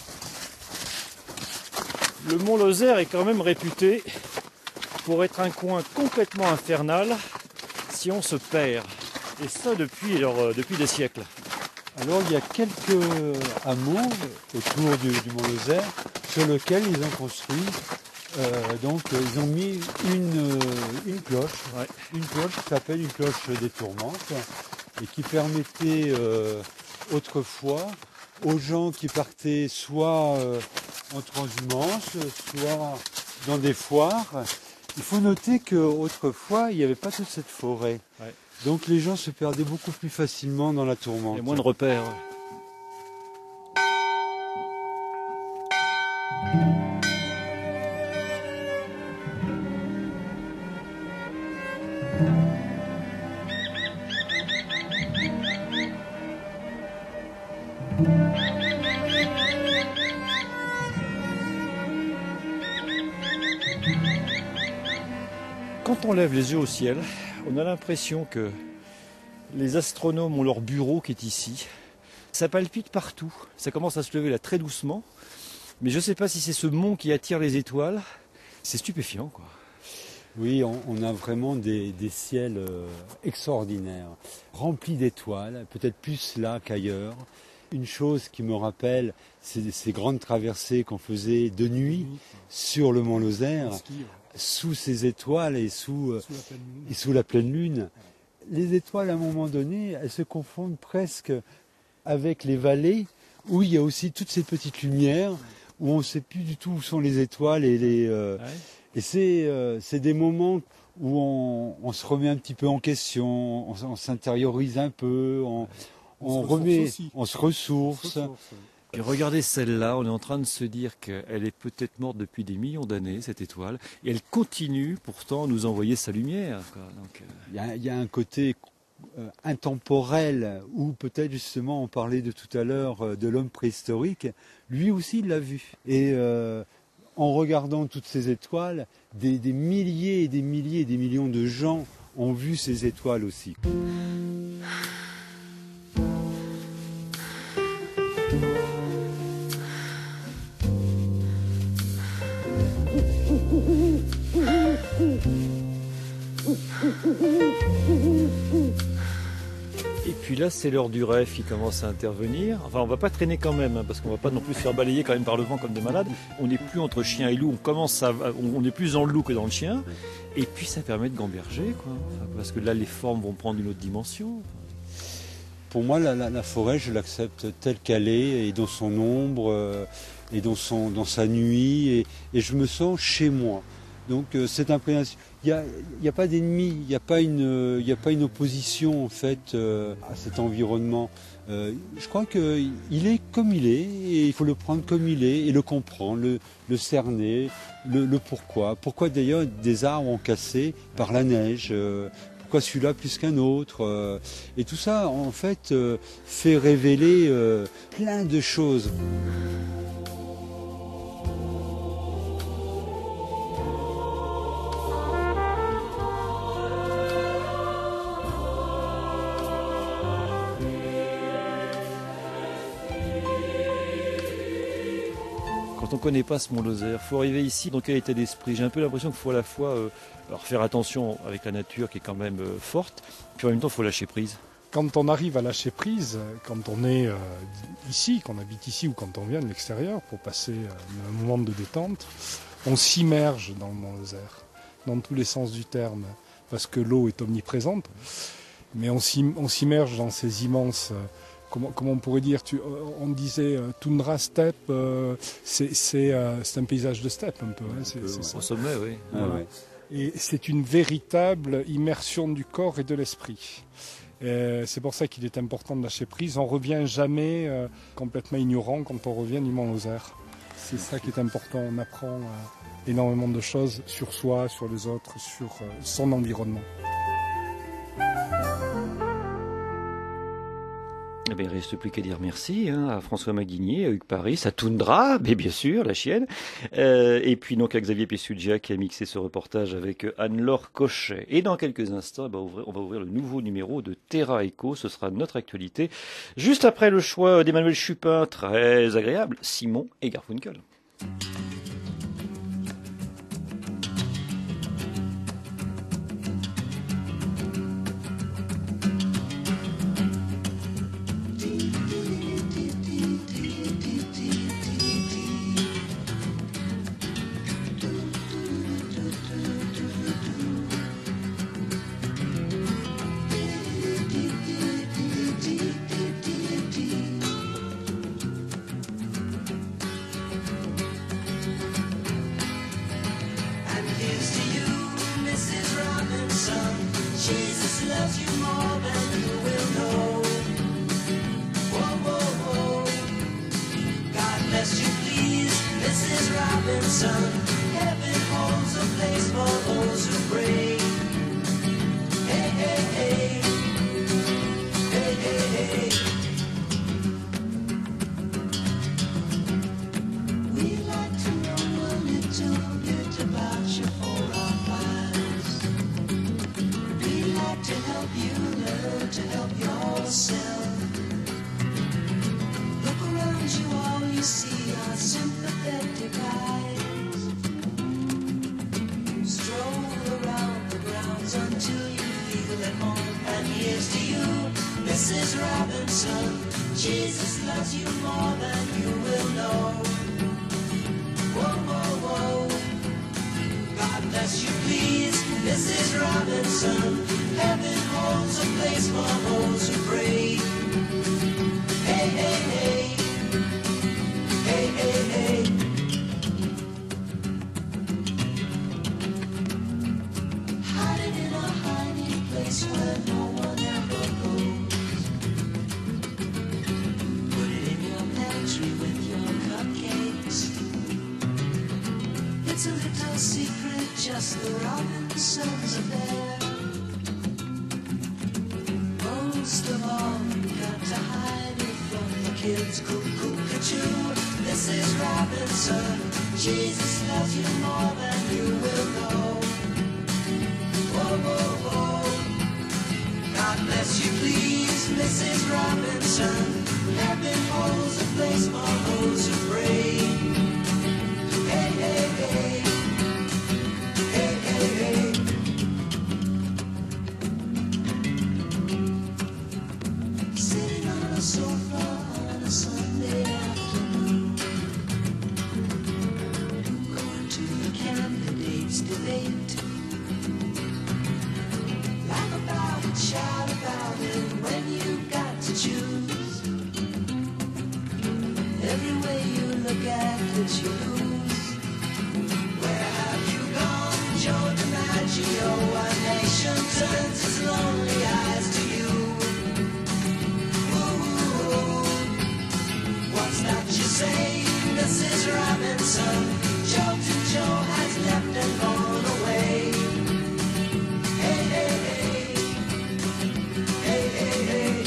Le Mont Lozère est quand même réputé pour être un coin complètement infernal si on se perd. Et ça depuis, alors, depuis des siècles.
Alors il y a quelques hameaux autour du, du Mont Lozère sur lesquels ils ont construit. Euh, donc euh, ils ont mis une, euh, une cloche, ouais. une cloche qui s'appelle une cloche des Tourmentes, et qui permettait euh, autrefois aux gens qui partaient soit euh, en transhumance, soit dans des foires. Il faut noter qu'autrefois, il n'y avait pas toute cette forêt. Ouais. Donc les gens se perdaient beaucoup plus facilement dans la tourmente.
Il y a moins de repères. Quand on lève les yeux au ciel, on a l'impression que les astronomes ont leur bureau qui est ici. Ça palpite partout, ça commence à se lever là très doucement, mais je ne sais pas si c'est ce mont qui attire les étoiles. C'est stupéfiant, quoi.
Oui, on, on a vraiment des, des ciels euh, extraordinaires, remplis d'étoiles, peut-être plus là qu'ailleurs. Une chose qui me rappelle, c'est ces grandes traversées qu'on faisait de nuit sur le mont Lozère, sous ces étoiles et sous, euh, et sous la pleine lune. Les étoiles, à un moment donné, elles se confondent presque avec les vallées, où il y a aussi toutes ces petites lumières, où on ne sait plus du tout où sont les étoiles. Et, les, euh, ouais. et c'est, euh, c'est des moments où on, on se remet un petit peu en question, on, on s'intériorise un peu, on, on, on, remet, on se ressource. On se ressource.
Et regardez celle-là, on est en train de se dire qu'elle est peut-être morte depuis des millions d'années, cette étoile, et elle continue pourtant à nous envoyer sa lumière. Quoi. Donc, euh...
il, y a, il y a un côté euh, intemporel, où peut-être justement on parlait de tout à l'heure euh, de l'homme préhistorique, lui aussi il l'a vu. Et euh, en regardant toutes ces étoiles, des, des milliers et des milliers et des millions de gens ont vu ces étoiles aussi.
Et puis là, c'est l'heure du rêve qui commence à intervenir. Enfin, on va pas traîner quand même, hein, parce qu'on va pas non plus se faire balayer quand même par le vent comme des malades. On n'est plus entre chien et loup, on commence à, on est plus dans le loup que dans le chien. Et puis ça permet de gamberger, quoi. Enfin, parce que là, les formes vont prendre une autre dimension.
Pour moi, la, la, la forêt, je l'accepte telle qu'elle est, et dans son ombre, euh, et dans, son, dans sa nuit, et, et je me sens chez moi. Donc euh, cette imprégnation, il n'y a, y a pas d'ennemi, il n'y a pas une, euh, y a pas une opposition en fait euh, à cet environnement. Euh, je crois qu'il est comme il est, et il faut le prendre comme il est, et le comprendre, le, le cerner, le, le pourquoi. Pourquoi d'ailleurs des arbres ont cassé par la neige, euh, pourquoi celui-là plus qu'un autre, euh, et tout ça en fait euh, fait révéler euh, plein de choses.
Quand on ne connaît pas ce mont Lozère, il faut arriver ici dans quel état d'esprit? J'ai un peu l'impression qu'il faut à la fois euh, alors faire attention avec la nature qui est quand même euh, forte, puis en même temps il faut lâcher prise.
Quand on arrive à lâcher prise, quand on est euh, ici, qu'on habite ici ou quand on vient de l'extérieur pour passer euh, un moment de détente, on s'immerge dans le mont Lozère, dans tous les sens du terme, parce que l'eau est omniprésente, mais on s'immerge dans ces immenses... Euh, Comment, comment on pourrait dire, tu, on disait euh, toundra, steppe, euh, c'est euh, un paysage de steppe un peu. Hein,
c'est, c'est ça. Au sommet, oui.
Ah, ouais. Et c'est une véritable immersion du corps et de l'esprit. C'est pour ça qu'il est important de lâcher prise. On ne revient jamais euh, complètement ignorant quand on revient du mont Lozère. C'est ça qui est important. On apprend euh, énormément de choses sur soi, sur les autres, sur euh, son environnement.
Eh bien, il ne reste plus qu'à dire merci hein, à François Maguigné, à Hugues Paris, à Toundra, mais bien sûr, la chienne, euh, et puis donc à Xavier Pessugia qui a mixé ce reportage avec Anne-Laure Cochet. Et dans quelques instants, eh ben, on va ouvrir le nouveau numéro de Terra Echo, ce sera notre actualité, juste après le choix d'Emmanuel Chupin, très agréable, Simon et Garfunkel.
Jesus loves you more than you will know. Whoa, whoa, whoa. God bless you, please, Missus Robinson. Heaven holds a place for those who pray. Hey, hey, hey. Hey, hey, hey. We'd like to know a little bit about you for our files. We'd like to help you learn to help yourself. Look around you, all you see are sympathetic eyes. Stroll around the grounds until you feel at home. And here's to you, Missus Robinson. Jesus loves you more than you will know. Whoa, whoa, whoa. God bless you, please, Missus Robinson. Heaven holds a place for those who pray. Hey, hey, hey. Hey, hey, hey. Hiding in a hiding place where no one ever goes. Put it in your pantry with your cupcakes. It's a little secret, just the Robinsons affair. Most of all, you got to hide it from the kids. Cuckoo, cuckoo, Missus Robinson. Jesus loves you more than you will know. Whoa, whoa, whoa. God bless you, please, Missus Robinson. Heaven holds a place for those who pray. Hey, hey, hey. Hey, hey, hey. Sitting on a sofa on a Sunday afternoon, going to the candidates' debate. Laugh about it, shout about it when you got to choose. Every way you look at it, you lose. Where have you gone, Joe DiMaggio? Our nation turns its lonely eyes to you. Ooh, what's that you say, Missus Robinson? Jolton Joe has left and gone away. Hey, hey, hey. Hey, hey, hey.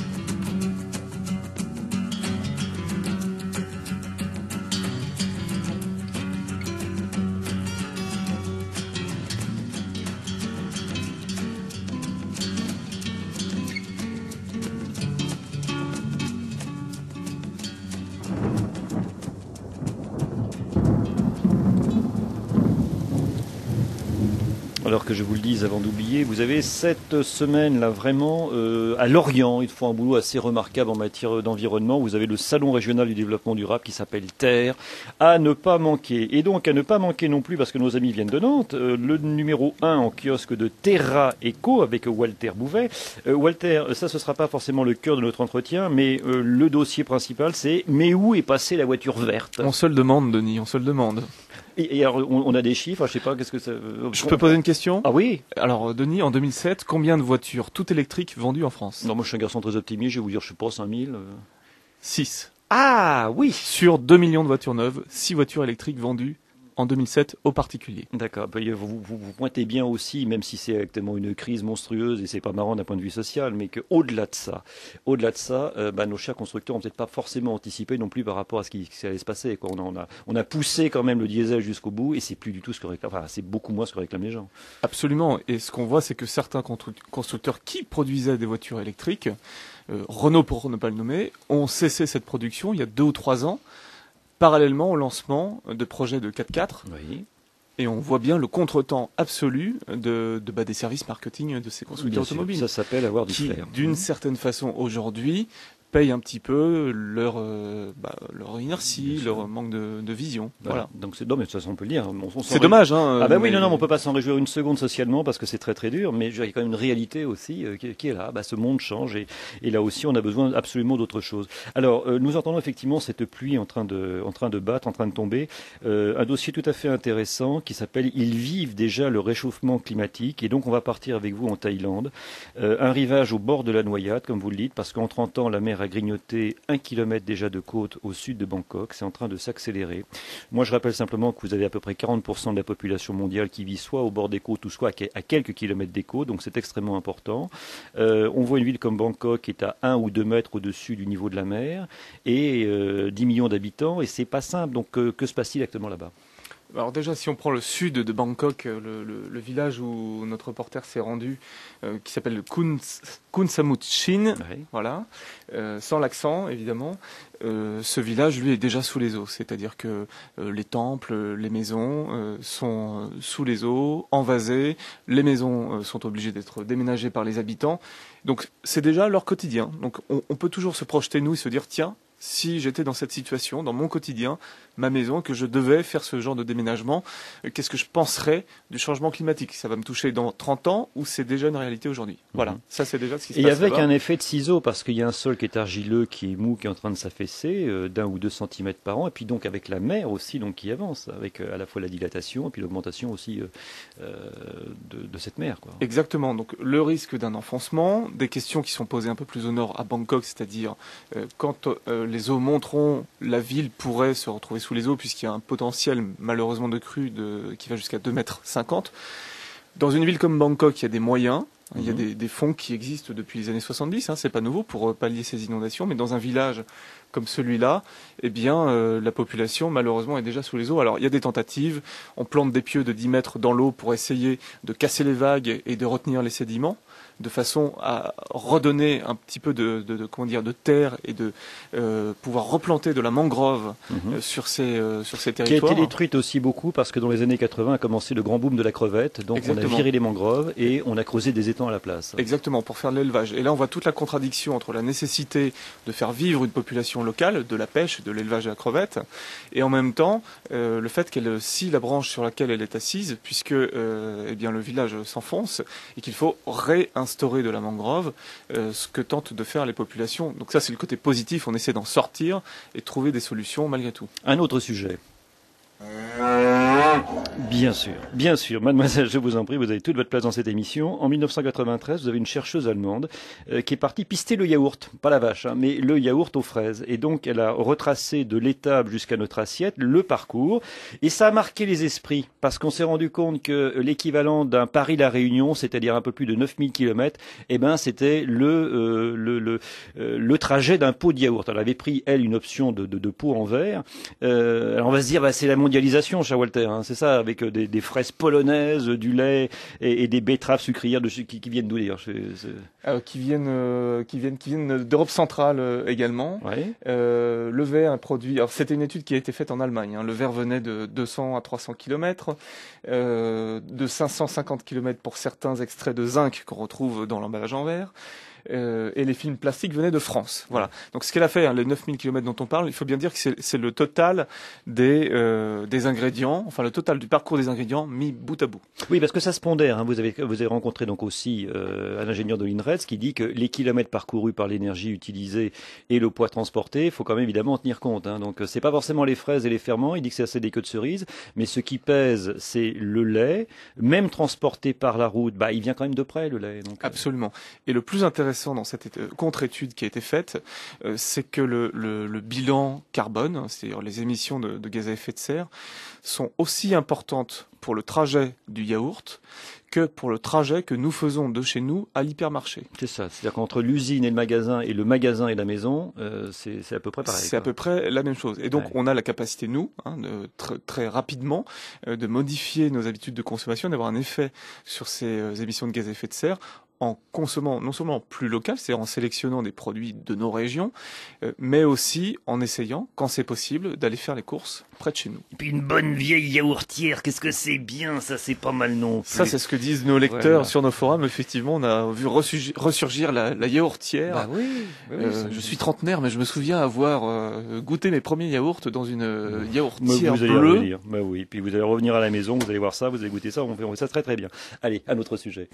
Alors que je vous le dise avant d'oublier, vous avez cette semaine là vraiment euh, à Lorient, ils font un boulot assez remarquable en matière d'environnement. Vous avez le salon régional du développement durable qui s'appelle Terre, à ne pas manquer. Et donc à ne pas manquer non plus, parce que nos amis viennent de Nantes, euh, le numéro un en kiosque de Terra Eco avec Walter Bouvet. Euh, Walter, ça ce sera pas forcément le cœur de notre entretien, mais euh, le dossier principal c'est mais où est passée la voiture verte?
On se le demande, Denis, on se le demande.
Et, et alors, on, on a des chiffres, je sais pas, qu'est-ce que ça...
Je peux poser une question?
Ah oui.
Alors, Denis, en deux mille sept, combien de voitures toutes électriques vendues en France?
Non, moi je suis un garçon très optimiste, je vais vous dire, je sais pas, cinq mille. Euh...
six.
Ah oui.
Sur deux millions de voitures neuves, six voitures électriques vendues en deux mille sept aux particuliers.
D'accord. Vous, vous, vous pointez bien aussi, même si c'est actuellement une crise monstrueuse et c'est pas marrant d'un point de vue social, mais qu'au-delà de ça, au-delà de ça, euh, bah, nos chers constructeurs ont peut-être pas forcément anticipé non plus par rapport à ce qui, ce qui allait se passer. Quoi. On, a, on, a, on a poussé quand même le diesel jusqu'au bout et c'est plus du tout ce que réclament, enfin, c'est beaucoup moins ce que réclament les gens.
Absolument. Et ce qu'on voit, c'est que certains constructeurs qui produisaient des voitures électriques, euh, Renault pour ne pas le nommer, ont cessé cette production il y a deux ou trois ans. Parallèlement au lancement de projets de quatre-quatre,
oui.
Et on voit bien le contretemps absolu de, de bah, des services marketing de ces constructeurs
bien
automobiles.
Sûr, ça s'appelle avoir du
qui,
flair.
D'une mmh. certaine façon, aujourd'hui, payent un petit peu leur euh, bah, leur inertie, leur manque de, de vision.
Voilà.
Voilà.
Donc c'est non, mais de toute façon on peut le dire. On, on
C'est dommage, hein.
Ah bah oui,
mais...
non, non, on peut pas s'en réjouir une seconde socialement parce que c'est très très dur. Mais il y a quand même une réalité aussi euh, qui, qui est là. Bah, ce monde change et, et là aussi on a besoin absolument d'autre chose. Alors euh, nous entendons effectivement cette pluie en train de en train de battre, en train de tomber. Euh, un dossier tout à fait intéressant qui s'appelle Ils vivent déjà le réchauffement climatique et donc on va partir avec vous en Thaïlande. Euh, un rivage au bord de la noyade, comme vous le dites, parce qu'en trente ans, la mer a grignoté un kilomètre déjà de côte au sud de Bangkok. C'est en train de s'accélérer. Moi, je rappelle simplement que vous avez à peu près quarante pour cent de la population mondiale qui vit soit au bord des côtes ou soit à quelques kilomètres des côtes, donc c'est extrêmement important. Euh, on voit une ville comme Bangkok qui est à un ou deux mètres au-dessus du niveau de la mer et euh, dix millions d'habitants, et c'est pas simple. Donc, euh, que se passe-t-il actuellement là-bas ?
Alors déjà, si on prend le sud de Bangkok, le, le, le village où notre reporter s'est rendu, euh, qui s'appelle Khun, Khun Samut Chin, oui. Voilà, euh, sans l'accent évidemment, euh, ce village lui est déjà sous les eaux, c'est-à-dire que euh, les temples, les maisons euh, sont sous les eaux, envasées, les maisons euh, sont obligées d'être déménagées par les habitants, donc c'est déjà leur quotidien. Donc on, on peut toujours se projeter nous et se dire tiens, si j'étais dans cette situation, dans mon quotidien, ma maison, que je devais faire ce genre de déménagement, qu'est-ce que je penserais du changement climatique ? Ça va me toucher dans trente ans ou c'est déjà une réalité aujourd'hui ? Voilà, mmh. Ça c'est déjà ce qui se
et
passe.
Et avec
là-bas.
un effet de ciseau, parce qu'il y a un sol qui est argileux, qui est mou, qui est en train de s'affaisser euh, d'un ou deux centimètres par an, et puis donc avec la mer aussi donc, qui avance, avec euh, à la fois la dilatation et puis l'augmentation aussi euh, euh, de, de cette mer. Quoi.
Exactement, donc le risque d'un enfoncement, des questions qui sont posées un peu plus au nord à Bangkok, c'est-à-dire euh, quand euh, les eaux monteront, la ville pourrait se retrouver sous les eaux puisqu'il y a un potentiel malheureusement de crue de, qui va jusqu'à deux mètres cinquante. Dans une ville comme Bangkok, il y a des moyens, mmh. il y a des, des fonds qui existent depuis les années soixante-dix, hein, c'est pas nouveau pour pallier ces inondations, mais dans un village comme celui-là, eh bien euh, la population malheureusement est déjà sous les eaux. Alors il y a des tentatives, on plante des pieux de dix mètres dans l'eau pour essayer de casser les vagues et de retenir les sédiments, de façon à redonner un petit peu de, de, de comment dire de terre et de euh, pouvoir replanter de la mangrove mmh. euh, sur ces euh, sur ces territoires.
Qui a été détruite aussi beaucoup parce que dans les années quatre-vingts a commencé le grand boom de la crevette, donc Exactement. On a viré les mangroves et on a creusé des étangs à la place.
Exactement, pour faire de l'élevage. Et là on voit toute la contradiction entre la nécessité de faire vivre une population locale, de la pêche, de l'élevage de la crevette, et en même temps euh, le fait qu'elle scie la branche sur laquelle elle est assise, puisque euh, eh bien le village s'enfonce et qu'il faut réinstaller instaurer de la mangrove, euh, ce que tentent de faire les populations. Donc ça, c'est le côté positif, on essaie d'en sortir et de trouver des solutions malgré tout.
Un autre sujet. Bien sûr, bien sûr, mademoiselle, je vous en prie, vous avez toute votre place dans cette émission. En mille neuf cent quatre-vingt-treize, vous avez une chercheuse allemande euh, qui est partie pister le yaourt, pas la vache, hein, mais le yaourt aux fraises. Et donc, elle a retracé de l'étable jusqu'à notre assiette le parcours. Et ça a marqué les esprits, parce qu'on s'est rendu compte que l'équivalent d'un Paris-La Réunion, c'est-à-dire un peu plus de neuf mille kilomètres, eh ben, c'était le, euh, le, le, euh, le trajet d'un pot de yaourt. Elle avait pris, elle, une option de, de, de pot en verre. Euh, alors on va se dire, bah, c'est la mondialisation, cher Walter, hein, c'est ça, avec des, des fraises polonaises, du lait et, et des betteraves sucrières de, qui, qui viennent d'où d'ailleurs
euh, qui viennent, euh, qui viennent, qui viennent d'Europe centrale euh, également.
Ouais.
Euh, le verre, un produit. Alors c'était une étude qui a été faite en Allemagne. Hein. Le verre venait de deux cents à trois cents kilomètres, euh, de cinq cent cinquante kilomètres pour certains extraits de zinc qu'on retrouve dans l'emballage en verre. Euh, et les films plastiques venaient de France. Voilà. Donc ce qu'elle a fait, hein, les neuf mille kilomètres dont on parle, il faut bien dire que c'est le total des, euh, des ingrédients, enfin le total du parcours des ingrédients mis bout à bout.
Oui, parce que ça se pondère. Hein. Vous avez vous avez rencontré donc aussi euh, un ingénieur de l'INRES qui dit que les kilomètres parcourus par l'énergie utilisée et le poids transporté, il faut quand même évidemment en tenir compte. Hein. Donc c'est pas forcément les fraises et les ferments. Il dit que c'est assez des queues de cerise, mais ce qui pèse, c'est le lait, même transporté par la route. Bah, il vient quand même de près le lait. Donc,
absolument. Et le plus intéressant dans cette contre-étude qui a été faite, euh, c'est que le, le, le bilan carbone, c'est-à-dire les émissions de, de gaz à effet de serre, sont aussi importantes pour le trajet du yaourt que pour le trajet que nous faisons de chez nous à l'hypermarché.
C'est ça, c'est-à-dire qu'entre l'usine et le magasin, et le magasin et la maison, euh, c'est à peu près pareil.
C'est à peu près la même chose. Et donc, ouais. on a la capacité, nous, hein, de, tr très rapidement, euh, de modifier nos habitudes de consommation, d'avoir un effet sur ces euh, émissions de gaz à effet de serre, en consommant non seulement plus local, c'est en sélectionnant des produits de nos régions, euh, mais aussi en essayant, quand c'est possible, d'aller faire les courses près de chez nous.
Et puis une bonne vieille yaourtière, qu'est-ce que c'est bien, ça c'est pas mal non plus.
Ça c'est ce que disent nos lecteurs voilà. Sur nos forums, effectivement on a vu ressurgir, ressurgir la, la yaourtière.
Bah oui, bah oui
euh, je suis trentenaire mais je me souviens avoir euh, goûté mes premiers yaourts dans une euh, yaourtière
vous allez
bleue.
Revenir. Bah oui, puis vous allez revenir à la maison, vous allez voir ça, vous allez goûter ça, on fait, on fait ça très très bien. Allez, un autre sujet.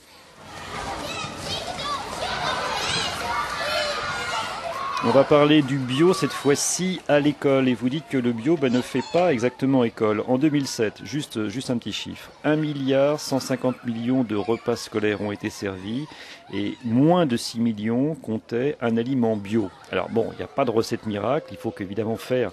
On va parler du bio cette fois-ci à l'école et vous dites que le bio ben, ne fait pas exactement école. En deux mille sept, juste, juste un petit chiffre, un milliard cent cinquante millions de repas scolaires ont été servis et moins de six millions comptaient un aliment bio. Alors bon, il n'y a pas de recette miracle, il faut qu'évidemment faire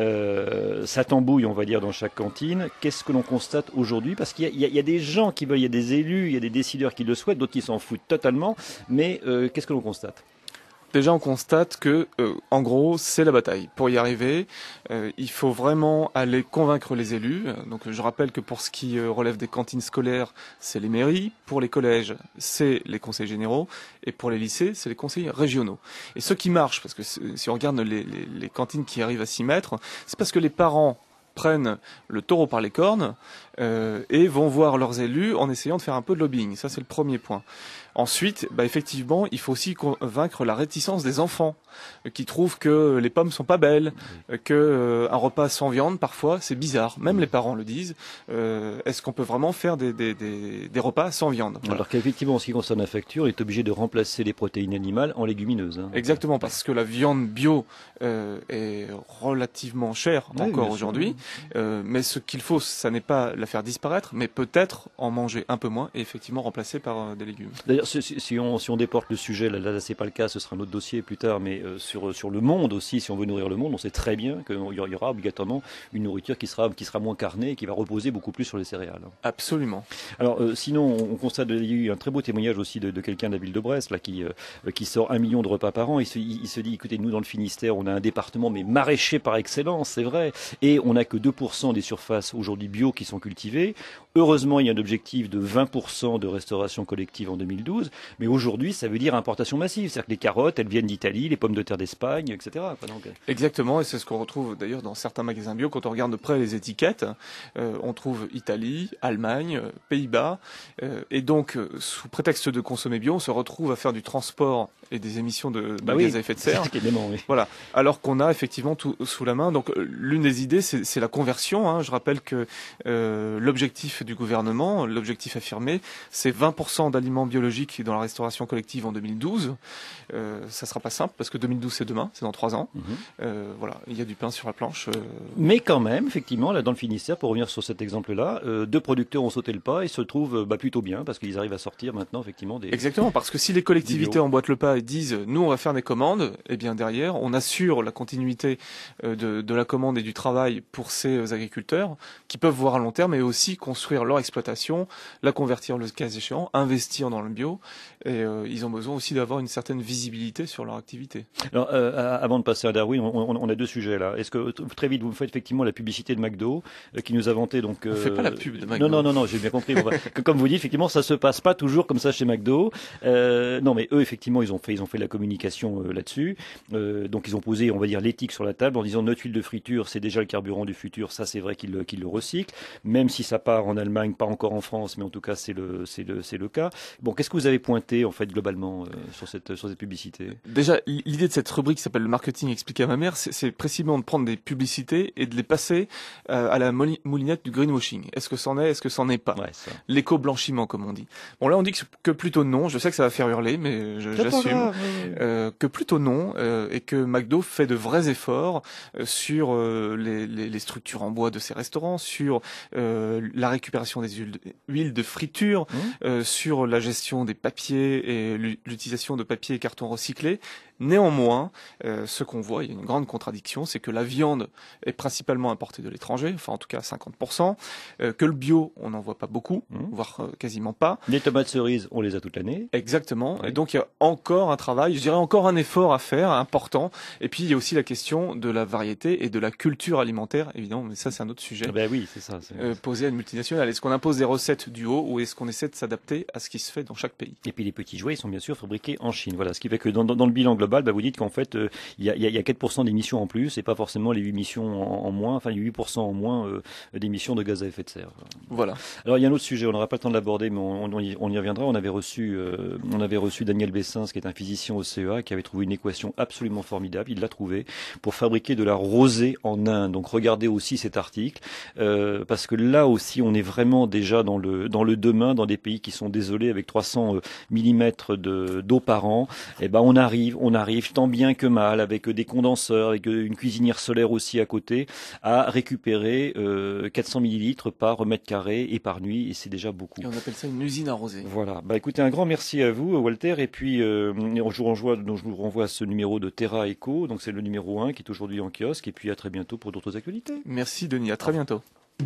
euh, sa tambouille, on va dire, dans chaque cantine. Qu'est-ce que l'on constate aujourd'hui? Parce qu'il y a, il y, a, il y a des gens qui veulent, il y a des élus, il y a des décideurs qui le souhaitent, d'autres qui s'en foutent totalement, mais euh, qu'est-ce que l'on constate?
Déjà, on constate que, euh, en gros, c'est la bataille. Pour y arriver, euh, il faut vraiment aller convaincre les élus. Donc, je rappelle que pour ce qui euh, relève des cantines scolaires, c'est les mairies. Pour les collèges, c'est les conseils généraux. Et pour les lycées, c'est les conseils régionaux. Et ce qui marche, parce que si on regarde les, les, les cantines qui arrivent à s'y mettre, c'est parce que les parents prennent le taureau par les cornes euh, et vont voir leurs élus en essayant de faire un peu de lobbying. Ça, c'est le premier point. Ensuite, bah, effectivement, il faut aussi convaincre la réticence des enfants euh, qui trouvent que les pommes sont pas belles, euh, que euh, un repas sans viande, parfois, c'est bizarre. Même les parents le disent. Euh, est-ce qu'on peut vraiment faire des, des, des, des repas sans viande? Voilà.
Alors qu'effectivement, en ce qui concerne la facture, on est obligé de remplacer les protéines animales en légumineuses. Hein.
Exactement, parce que la viande bio euh, est relativement chère oui, encore aujourd'hui. Euh, mais ce qu'il faut, ça n'est pas la faire disparaître, mais peut-être en manger un peu moins et effectivement remplacer par euh, des légumes.
D'ailleurs, si, si, on, si on déporte le sujet, là, là c'est pas le cas, ce sera un autre dossier plus tard, mais euh, sur, sur le monde aussi, si on veut nourrir le monde, on sait très bien qu'il y aura obligatoirement une nourriture qui sera, qui sera moins carnée et qui va reposer beaucoup plus sur les céréales. Absolument. Alors euh, sinon, on constate qu'il y a eu un très beau témoignage aussi de, de quelqu'un de la ville de Brest là, qui, euh, qui sort un million de repas par an. Il se, il, il se dit, écoutez, nous dans le Finistère, on a un département mais maraîcher par excellence, c'est vrai, et on n'a que deux pour cent des surfaces aujourd'hui bio qui sont cultivées. Heureusement, il y a un objectif de vingt pour cent de restauration collective en deux mille douze, mais aujourd'hui, ça veut dire importation massive. C'est-à-dire que les carottes, elles viennent d'Italie, les pommes de terre d'Espagne, et cetera. Donc...
Exactement, et c'est ce qu'on retrouve d'ailleurs dans certains magasins bio. Quand on regarde de près les étiquettes, euh, on trouve Italie, Allemagne, euh, Pays-Bas, euh, et donc, euh, sous prétexte de consommer bio, on se retrouve à faire du transport et des émissions de, de
bah
gaz
oui,
à effet de serre.
Oui.
Voilà, alors qu'on a effectivement tout sous la main. Donc, l'une des idées, c'est, c'est la conversion. Hein. Je rappelle que euh, l'objectif du gouvernement, l'objectif affirmé, c'est vingt pour cent d'aliments biologiques dans la restauration collective en deux mille douze. Euh, ça sera pas simple parce que deux mille douze c'est demain, c'est dans trois ans. Mmh. Euh, voilà, il y a du pain sur la planche. Euh...
Mais quand même, effectivement, là dans le Finistère, pour revenir sur cet exemple-là, euh, deux producteurs ont sauté le pas et se trouvent bah, plutôt bien parce qu'ils arrivent à sortir maintenant effectivement des.
Exactement, parce que si les collectivités emboîtent le pas et disent nous on va faire des commandes, et eh bien derrière on assure la continuité euh, de, de la commande et du travail pour ces agriculteurs qui peuvent voir à long terme et aussi construire leur exploitation, la convertir le cas échéant, investir dans le bio et euh, ils ont besoin aussi d'avoir une certaine visibilité sur leur activité.
Alors euh, avant de passer à Darwin, on, on, on a deux sujets là. Est-ce que très vite vous faites effectivement la publicité de McDo euh, qui nous a vanté donc euh...
On fait pas la pub de McDo.
Non non non non, j'ai bien compris. Bon, bah, que, comme vous dites effectivement ça se passe pas toujours comme ça chez McDo. Euh, non mais eux effectivement ils ont fait ils ont fait la communication euh, là-dessus. Euh, donc ils ont posé on va dire l'éthique sur la table en disant notre huile de friture c'est déjà le carburant du futur. Ça c'est vrai qu'ils qu'ils le recyclent, même si ça part en Allemagne, pas encore en France, mais en tout cas c'est le c'est le c'est le cas. Bon, qu'est-ce que vous avez pointé en fait globalement euh, sur cette sur cette publicité?
Déjà, l'idée de cette rubrique qui s'appelle le marketing expliqué à ma mère, c'est, c'est précisément de prendre des publicités et de les passer euh, à la moulinette du greenwashing. Est-ce que c'en est, est-ce que c'en est pas?
Ouais,
l'éco-blanchiment, comme on dit. Bon, là, on dit que, que plutôt non. Je sais que ça va faire hurler, mais je, j'assume grave, oui, oui. Euh, que plutôt non euh, et que McDo fait de vrais efforts euh, sur euh, les, les, les structures en bois de ses restaurants, sur euh, la récupération des huiles de, huiles de friture, mmh. euh, sur la gestion des papiers et l'utilisation de papier et carton recyclés. Néanmoins, euh, ce qu'on voit, il y a une grande contradiction, c'est que la viande est principalement importée de l'étranger, enfin en tout cas à cinquante pour cent, euh, que le bio, on n'en voit pas beaucoup, mmh. voire euh, quasiment pas.
Les tomates cerises, on les a toute l'année.
Exactement,
oui.
Et donc il y a encore un travail, je dirais encore un effort à faire, important, et puis il y a aussi la question de la variété et de la culture alimentaire, évidemment, mais ça c'est un autre sujet.
Ben oui, c'est ça. C'est,
euh, imposer à une multinationale? Est-ce qu'on impose des recettes du haut ou est-ce qu'on essaie de s'adapter à ce qui se fait dans chaque pays?
Et puis les petits jouets, ils sont bien sûr fabriqués en Chine. Voilà, ce qui fait que dans, dans, dans le bilan global, bah, vous dites qu'en fait, il euh, y, a, y, a, y a quatre pour cent d'émissions en plus et pas forcément les émissions en, en moins, enfin les huit pour cent en moins euh, d'émissions de gaz à effet de serre.
Voilà.
Alors il y a un autre sujet, on n'aura pas le temps de l'aborder, mais on, on, y, on y reviendra. On avait reçu, euh, on avait reçu Daniel Bessens, qui est un physicien au C E A, qui avait trouvé une équation absolument formidable. Il l'a trouvée pour fabriquer de la rosée en Inde. Donc regardez aussi cet article, euh, parce que là aussi, on est vraiment déjà dans le dans le demain, dans des pays qui sont désolés avec trois cents millimètres de d'eau par an. Et ben on arrive, on arrive tant bien que mal avec des condenseurs, avec une cuisinière solaire aussi à côté, à récupérer euh, quatre cents millilitres par mètre carré et par nuit, et c'est déjà beaucoup.
Et on appelle ça une usine à rosée.
Voilà. Bah écoutez, un grand merci à vous, Walter, et puis euh, je vous renvoie, je vous renvoie à ce numéro de Terra Eco, donc c'est le numéro un qui est aujourd'hui en kiosque, et puis à très bientôt pour d'autres actualités.
Merci Denis, à très bientôt.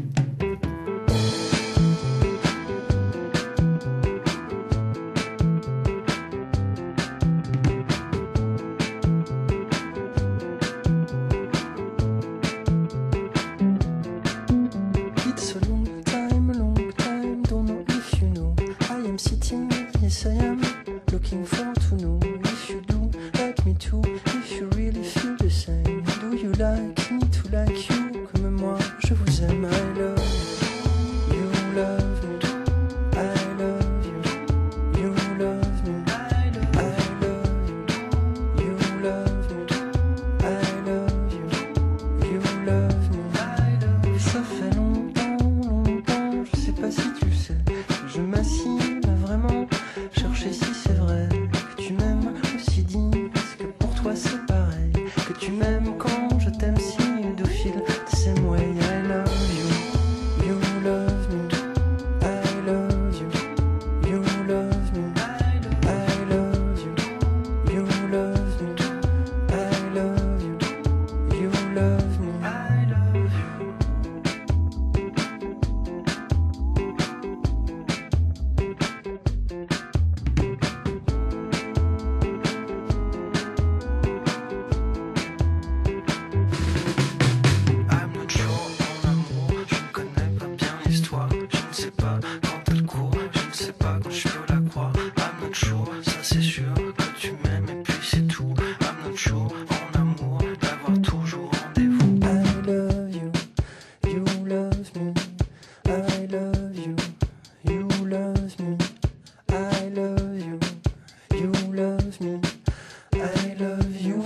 It's a long time, a long time, don't know if you know. I am sitting, yes I am, looking for to know if you do like me too, if you really feel the same. Do you like me to like you, comme moi je vous aime, I love you, you love me, I love you, you love me, I love you, you love me, I love you, you love me. Ça fait longtemps, longtemps, je sais pas si tu sais, que je m'assis à vraiment chercher si c'est vrai que tu m'aimes aussi dit, parce que pour toi c'est pareil, que tu m'aimes quand je t'aime si de fil the same way. I love you, you love me, I love you, you love me, I love you, you love me, I love you, you love me, I love you. I'm not sure en amour, je ne connais pas bien l'histoire, je ne sais pas quand elle court, je ne sais pas quand je peux la croire. I'm not sure, ça c'est sûr, que tu m'aimes et puis c'est tout. I'm not sure en amour, d'avoir toujours rendez-vous. I love you, you love me, I love you, you love me, I love you, you love me, I love you.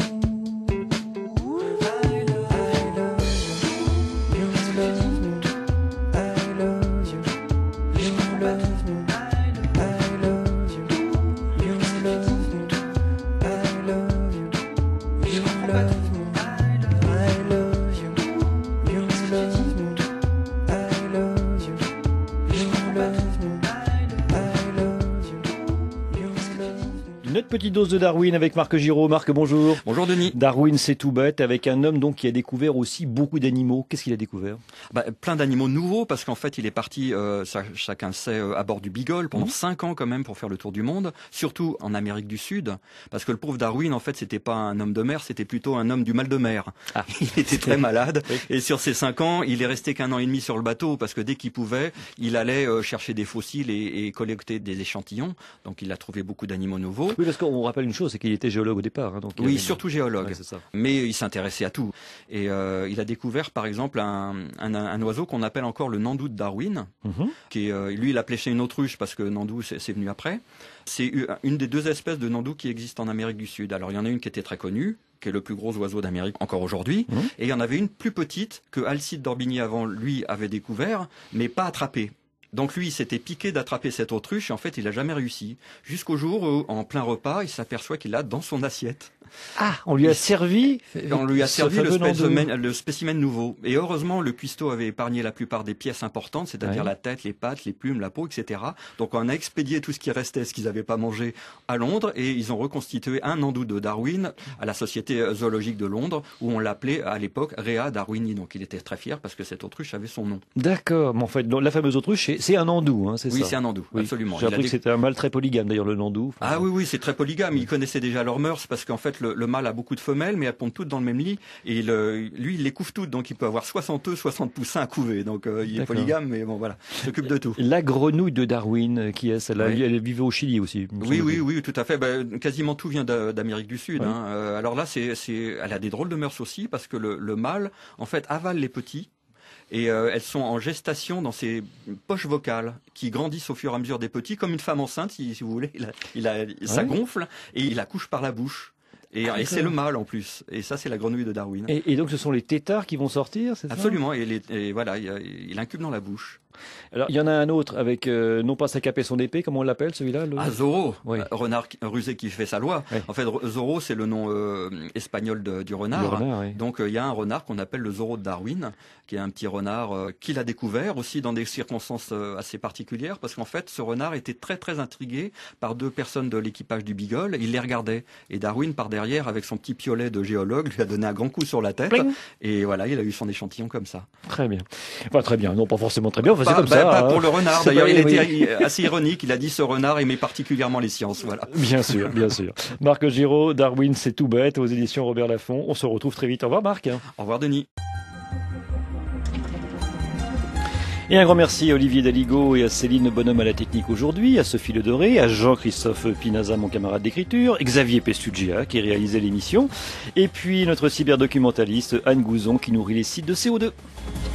Une autre petite dose de Darwin avec Marc Giraud. Marc, bonjour.
Bonjour Denis.
Darwin, c'est tout bête, avec un homme donc qui a découvert aussi beaucoup d'animaux. Qu'est-ce qu'il a découvert?
Bah, plein d'animaux nouveaux, parce qu'en fait il est parti, euh, ça, chacun sait, euh, à bord du Beagle pendant mmh. cinq ans quand même pour faire le tour du monde, surtout en Amérique du Sud, parce que le pauvre Darwin en fait c'était pas un homme de mer, c'était plutôt un homme du mal de mer. Ah. Il était très malade oui. Et sur ces cinq ans il est resté qu'un an et demi sur le bateau, parce que dès qu'il pouvait il allait euh, chercher des fossiles et, et collecter des échantillons, donc il a trouvé beaucoup d'animaux nouveaux.
Oui, parce qu'on rappelle une chose, c'est qu'il était géologue au départ. Hein, donc
oui, surtout géologue,
ouais, c'est ça.
Mais il s'intéressait à tout. Et euh, il a découvert par exemple un, un, un oiseau qu'on appelle encore le nandou de Darwin, mm-hmm. qui est, euh, lui il appelait chez une autruche parce que nandou c'est, c'est venu après. C'est une des deux espèces de nandou qui existent en Amérique du Sud. Alors il y en a une qui était très connue, qui est le plus gros oiseau d'Amérique encore aujourd'hui, mmh. et il y en avait une plus petite que Alcide d'Orbigny avant lui avait découvert, mais pas attrapée. Donc lui, il s'était piqué d'attraper cette autruche et en fait, il n'a jamais réussi. Jusqu'au jour où, en plein repas, il s'aperçoit qu'il l'a dans son assiette.
Ah, on lui a servi
On lui a servi le spécimen, le spécimen nouveau. Et heureusement, le cuistot avait épargné la plupart des pièces importantes, c'est-à-dire ouais. la tête, les pattes, les plumes, la peau, et cetera. Donc on a expédié tout ce qui restait, ce qu'ils n'avaient pas mangé, à Londres, et ils ont reconstitué un nandou de Darwin à la Société zoologique de Londres, où on l'appelait à l'époque Rhea darwini. Donc il était très fier parce que cette autruche avait son nom.
D'accord, mais en fait, la fameuse autruche, c'est c'est un andou, hein, c'est
oui,
ça?
Oui, c'est un andou,
oui.
absolument.
J'ai appris
des...
que c'était un mâle très polygame, d'ailleurs, le nandou. Enfin,
ah oui, oui, c'est très polygame. Ils connaissaient déjà leurs mœurs parce qu'en fait, le, le mâle a beaucoup de femelles, mais elles pondent toutes dans le même lit. Et il, lui, il les couve toutes, donc il peut avoir soixante œufs, soixante poussins à couver. Donc euh, il est polygame, mais bon, voilà, il s'occupe de tout.
La grenouille de Darwin, qui est celle-là, oui. Elle vivait au Chili aussi.
Oui, oui, oui, tout à fait. Ben, quasiment tout vient d'Amérique du Sud. Oui. Hein. Euh, alors là, c'est, c'est, elle a des drôles de mœurs aussi parce que le, le mâle, en fait, avale les petits. Et euh, elles sont en gestation dans ses poches vocales qui grandissent au fur et à mesure des petits, comme une femme enceinte, si, si vous voulez. Il a, il a, ouais. Ça gonfle et il accouche par la bouche. Et, ah, et c'est le mâle en plus. Et ça, c'est la grenouille de Darwin.
Et, et donc, ce sont les têtards qui vont sortir, c'est ça?
Absolument. Et, les, et voilà, il, il incube dans la bouche.
Alors, il y en a un autre avec, euh, non pas sa cape et son épée, comment on l'appelle celui-là? Le...
Ah, Zorro,
oui.
renard rusé qui fait sa loi. Oui. En fait, Zorro, c'est le nom euh, espagnol de, du renard.
Du renard oui.
Donc, il euh, y a un renard qu'on appelle le Zorro de Darwin, qui est un petit renard euh, qu'il a découvert aussi dans des circonstances euh, assez particulières, parce qu'en fait, ce renard était très très intrigué par deux personnes de l'équipage du Beagle. Il les regardait. Et Darwin, par derrière, avec son petit piolet de géologue, lui a donné un grand coup sur la tête. Pling. Et voilà, il a eu son échantillon comme ça.
Très bien. Enfin, très bien. Non, pas forcément très bien. Enfin,
pas,
c'est comme
bah,
ça.
Pas
hein.
pour le renard. D'ailleurs,
pas...
il
oui.
était assez ironique. Il a dit ce renard aimait particulièrement les sciences. Voilà.
Bien sûr, bien sûr. Marc Giraud, Darwin, c'est tout bête, aux éditions Robert Laffont. On se retrouve très vite. Au revoir, Marc.
Au revoir, Denis.
Et un grand merci à Olivier Daligo et à Céline Bonhomme à la technique aujourd'hui, à Sophie Le Doré, à Jean-Christophe Pinaza, mon camarade d'écriture, Xavier Pestugia qui réalisait l'émission, et puis notre cyberdocumentaliste Anne Gouzon qui nourrit les sites de C O deux.